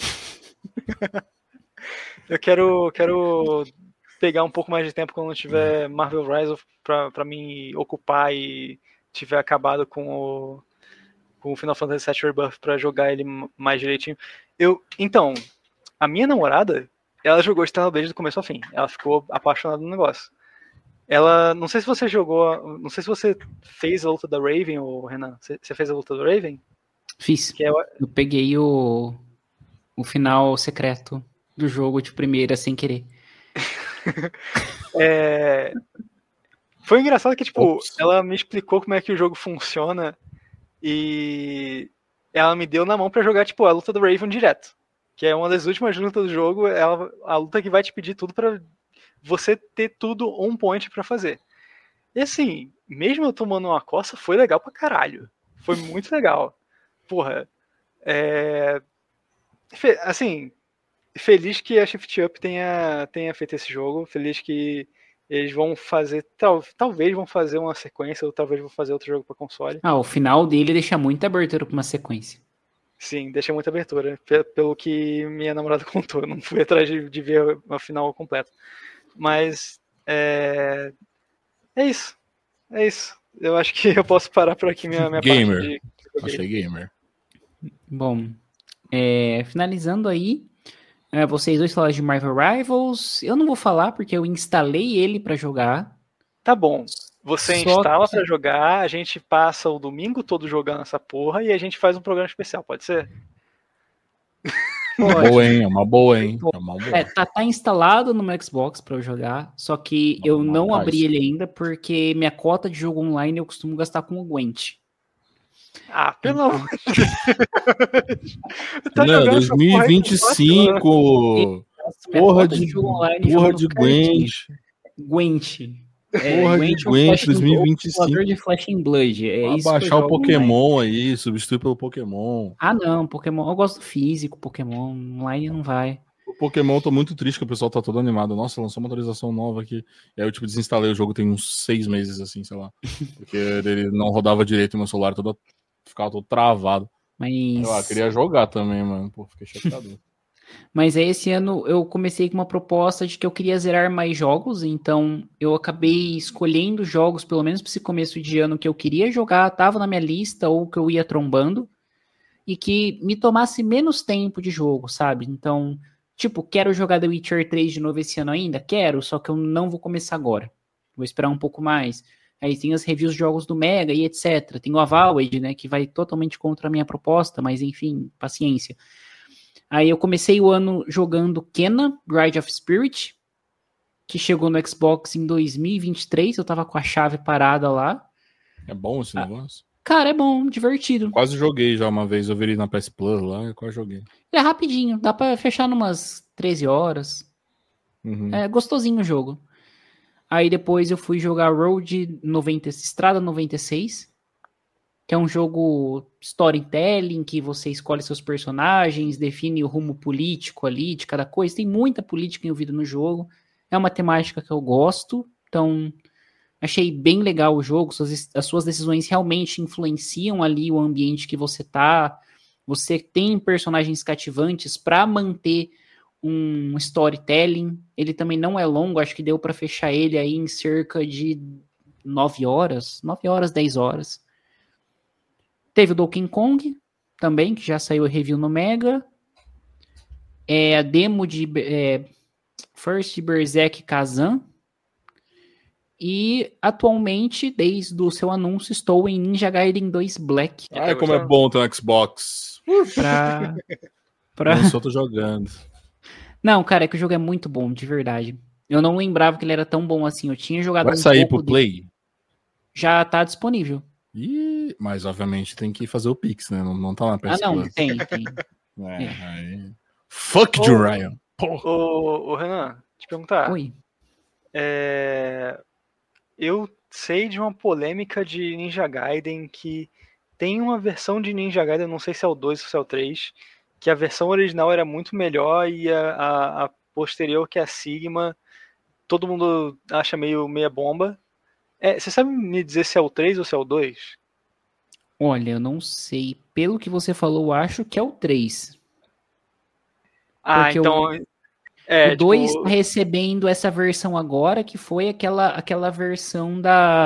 Eu quero pegar um pouco mais de tempo quando tiver Marvel Rise pra me ocupar e tiver acabado com o Final Fantasy VII Rebirth pra jogar ele mais direitinho. Então, a minha namorada, ela jogou Stellar Blade do começo ao fim. Ela ficou apaixonada no negócio. Ela, não sei se você jogou, não sei se você fez a luta da Raven, ou Renan, você fez a luta da Raven? Fiz. Eu peguei o final secreto. do jogo de primeira, sem querer. Foi engraçado que, tipo, ela me explicou como é que o jogo funciona e ela me deu na mão pra jogar, tipo, a luta do Raven direto. Que é uma das últimas lutas do jogo, a luta que vai te pedir tudo pra você ter tudo on point pra fazer. E assim, mesmo eu tomando uma coça, foi legal pra caralho. Foi muito legal. Porra, assim, feliz que a Shift Up tenha feito esse jogo, feliz que eles vão fazer, talvez vão fazer uma sequência, ou talvez vão fazer outro jogo pra console. O final dele deixa muita abertura pra uma sequência. Sim, deixa muita abertura, pelo que minha namorada contou, eu não fui atrás de ver a final completa. Mas, é isso. Eu acho que eu posso parar por aqui minha gamer. parte de... Achei gamer. Bom, finalizando aí, vocês dois falaram de Marvel Rivals. Eu não vou falar porque eu instalei ele pra jogar. Tá bom. Você instala pra jogar, a gente passa o domingo todo jogando essa porra e a gente faz um programa especial, pode ser? Uma boa, hein? Tá instalado no meu Xbox pra eu jogar, só que eu não abri ele ainda porque minha cota de jogo online eu costumo gastar com o Gwent. Pelo amor de Deus. Não, 2025. Porra de Gwent. Porra de Gwent 2025. De Flash and Blood. Vai baixar o Pokémon aí, substitui pelo Pokémon. Não, Pokémon. Eu gosto do físico, Pokémon. Online não vai. O Pokémon, tô muito triste que o pessoal tá todo animado. Nossa, lançou uma atualização nova aqui. E aí eu, desinstalei o jogo tem uns 6 meses, assim, sei lá. Porque ele não rodava direito no meu celular, ficava todo travado. Mas... Eu queria jogar também, mano. Pô, fiquei chateado. Mas esse ano eu comecei com uma proposta de que eu queria zerar mais jogos, então eu acabei escolhendo jogos, pelo menos para esse começo de ano, que eu queria jogar, tava na minha lista ou que eu ia trombando, e que me tomasse menos tempo de jogo, sabe? Então, quero jogar The Witcher 3 de novo esse ano ainda? Quero, só que eu não vou começar agora. Vou esperar um pouco mais. Aí tem as reviews de jogos do Mega e etc. Tem o Avowed, né, que vai totalmente contra a minha proposta, mas enfim, paciência. Aí eu comecei o ano jogando Kena, Bride of Spirit, que chegou no Xbox em 2023, eu tava com a chave parada lá. É bom esse negócio? Cara, é bom, divertido. Quase joguei já uma vez, eu vi ele na PS Plus lá, eu quase joguei. É rapidinho, dá pra fechar numas 13 horas. Uhum. É gostosinho o jogo. Aí depois eu fui jogar Estrada 96, que é um jogo storytelling, que você escolhe seus personagens, define o rumo político ali de cada coisa. Tem muita política envolvida no jogo. É uma temática que eu gosto, então achei bem legal o jogo. As suas decisões realmente influenciam ali o ambiente que você tá. Você tem personagens cativantes para manter um storytelling. Ele também não é longo, acho que deu para fechar ele aí em cerca de 9 horas, 10 horas. Teve o Donkey Kong também, que já saiu review no Mega. A demo de First Berserk Kazan. E atualmente, desde o seu anúncio, estou em Ninja Gaiden 2 Black. Ai, como é bom ter um Xbox. Eu só tô jogando. Não, cara, é que o jogo é muito bom, de verdade. Eu não lembrava que ele era tão bom assim. Eu tinha jogado Vai sair pro Play? Já tá disponível. Mas obviamente tem que fazer o Pix, né? Não tá na PS não, tem. Aí... Fuck you, Ryan. Ô, Renan, te perguntar. Oi. Eu sei de uma polêmica de Ninja Gaiden que tem uma versão de Ninja Gaiden, não sei se é o 2 ou se é o 3, que a versão original era muito melhor e a posterior, que é a Sigma, todo mundo acha meia bomba. Você sabe me dizer se é o 3 ou se é o 2? Olha, eu não sei. Pelo que você falou, eu acho que é o 3. Porque então... o 2 está recebendo essa versão agora, que foi aquela versão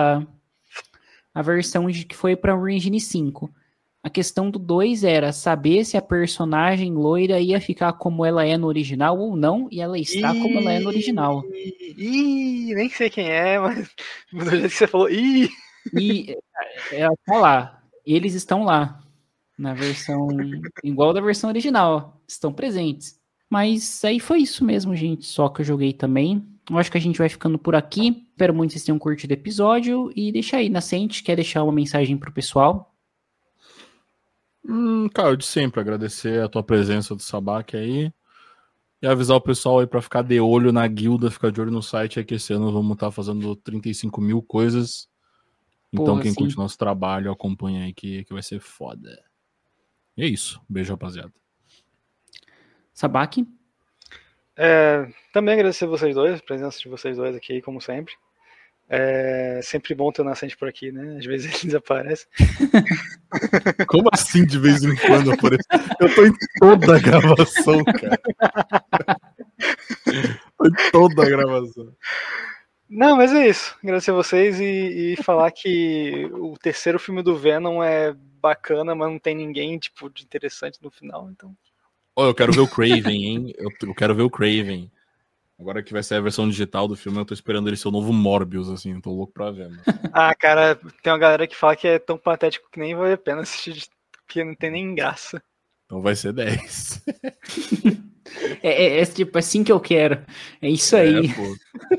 a versão que foi para o Engine 5. A questão do 2 era saber se a personagem loira ia ficar como ela é no original ou não, e ela está como ela é no original. Nem sei quem é, mas do jeito que você falou, E ela tá lá. Eles estão lá. Na versão igual da versão original. Estão presentes. Mas aí foi isso mesmo, gente. Só que eu joguei também. Eu acho que a gente vai ficando por aqui. Espero muito que vocês tenham curtido o episódio. E deixa aí, Nascente, quer deixar uma mensagem pro pessoal? Cara, de sempre agradecer a tua presença do Sabak aí. E avisar o pessoal aí pra ficar de olho na guilda, ficar de olho no site aí, que esse ano vamos estar fazendo 35 mil coisas. Então Porra, quem sim. curte nosso trabalho, acompanha aí que vai ser foda. E é isso. Beijo, rapaziada. Sabak? Também agradecer vocês dois, a presença de vocês dois aqui, como sempre. Sempre bom ter o Nascente por aqui, né? Às vezes ele desaparece. Como assim de vez em quando aparece? Eu tô em toda a gravação, cara. Tô em toda a gravação. Não, mas é isso. Agradecer vocês e falar que o terceiro filme do Venom é bacana, mas não tem ninguém, tipo, de interessante no final, então... Eu quero ver o Craven, hein? Eu quero ver o Craven. Agora que vai ser a versão digital do filme, eu tô esperando ele ser o novo Morbius, assim, eu tô louco pra ver. Mas... cara, tem uma galera que fala que é tão patético que nem vale a pena assistir, porque não tem nem graça. Então vai ser 10. Tipo assim que eu quero. É isso aí. Pô.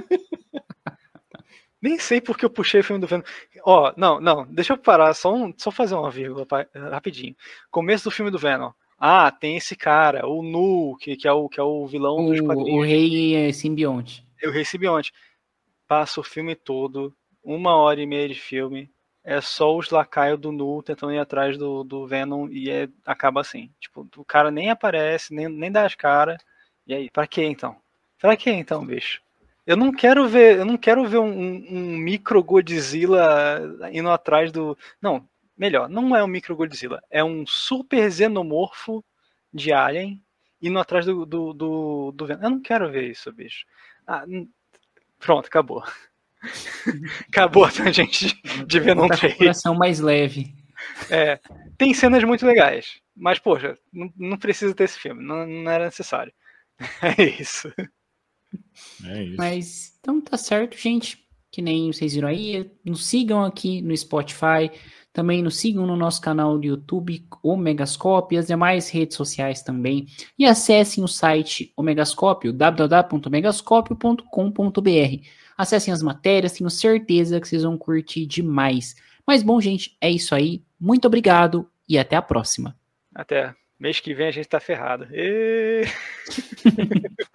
Nem sei porque eu puxei o filme do Venom. Não, deixa eu parar, só fazer uma vírgula rapidinho. Começo do filme do Venom. Tem esse cara, o Nu, que é o vilão dos quadrinhos. O rei simbionte. É o rei simbionte. Passa o filme todo, 1h30 de filme, é só os lacaios do Nu tentando ir atrás do Venom e acaba assim. Tipo, o cara nem aparece, nem dá as caras. E aí, pra que então? Pra que então, bicho? Eu não quero ver um micro Godzilla indo atrás do... Não, melhor, não é um micro Godzilla, é um super xenomorfo de Alien indo atrás do Venom. Eu não quero ver isso, bicho. Pronto, acabou. Acabou a gente de Venom 3. Com o coração mais leve. Tem cenas muito legais, mas, poxa, não precisa ter esse filme, não era necessário. É isso. Mas, então tá certo, gente. Que nem vocês viram aí, nos sigam aqui no Spotify, também nos sigam no nosso canal do YouTube, o Megascópio, e as demais redes sociais também. E acessem o site o Megascópio, www.megascopio.com.br. Acessem as matérias, tenho certeza que vocês vão curtir demais. Mas bom, gente, é isso aí. Muito obrigado e até a próxima. Até. Mês que vem a gente tá ferrado.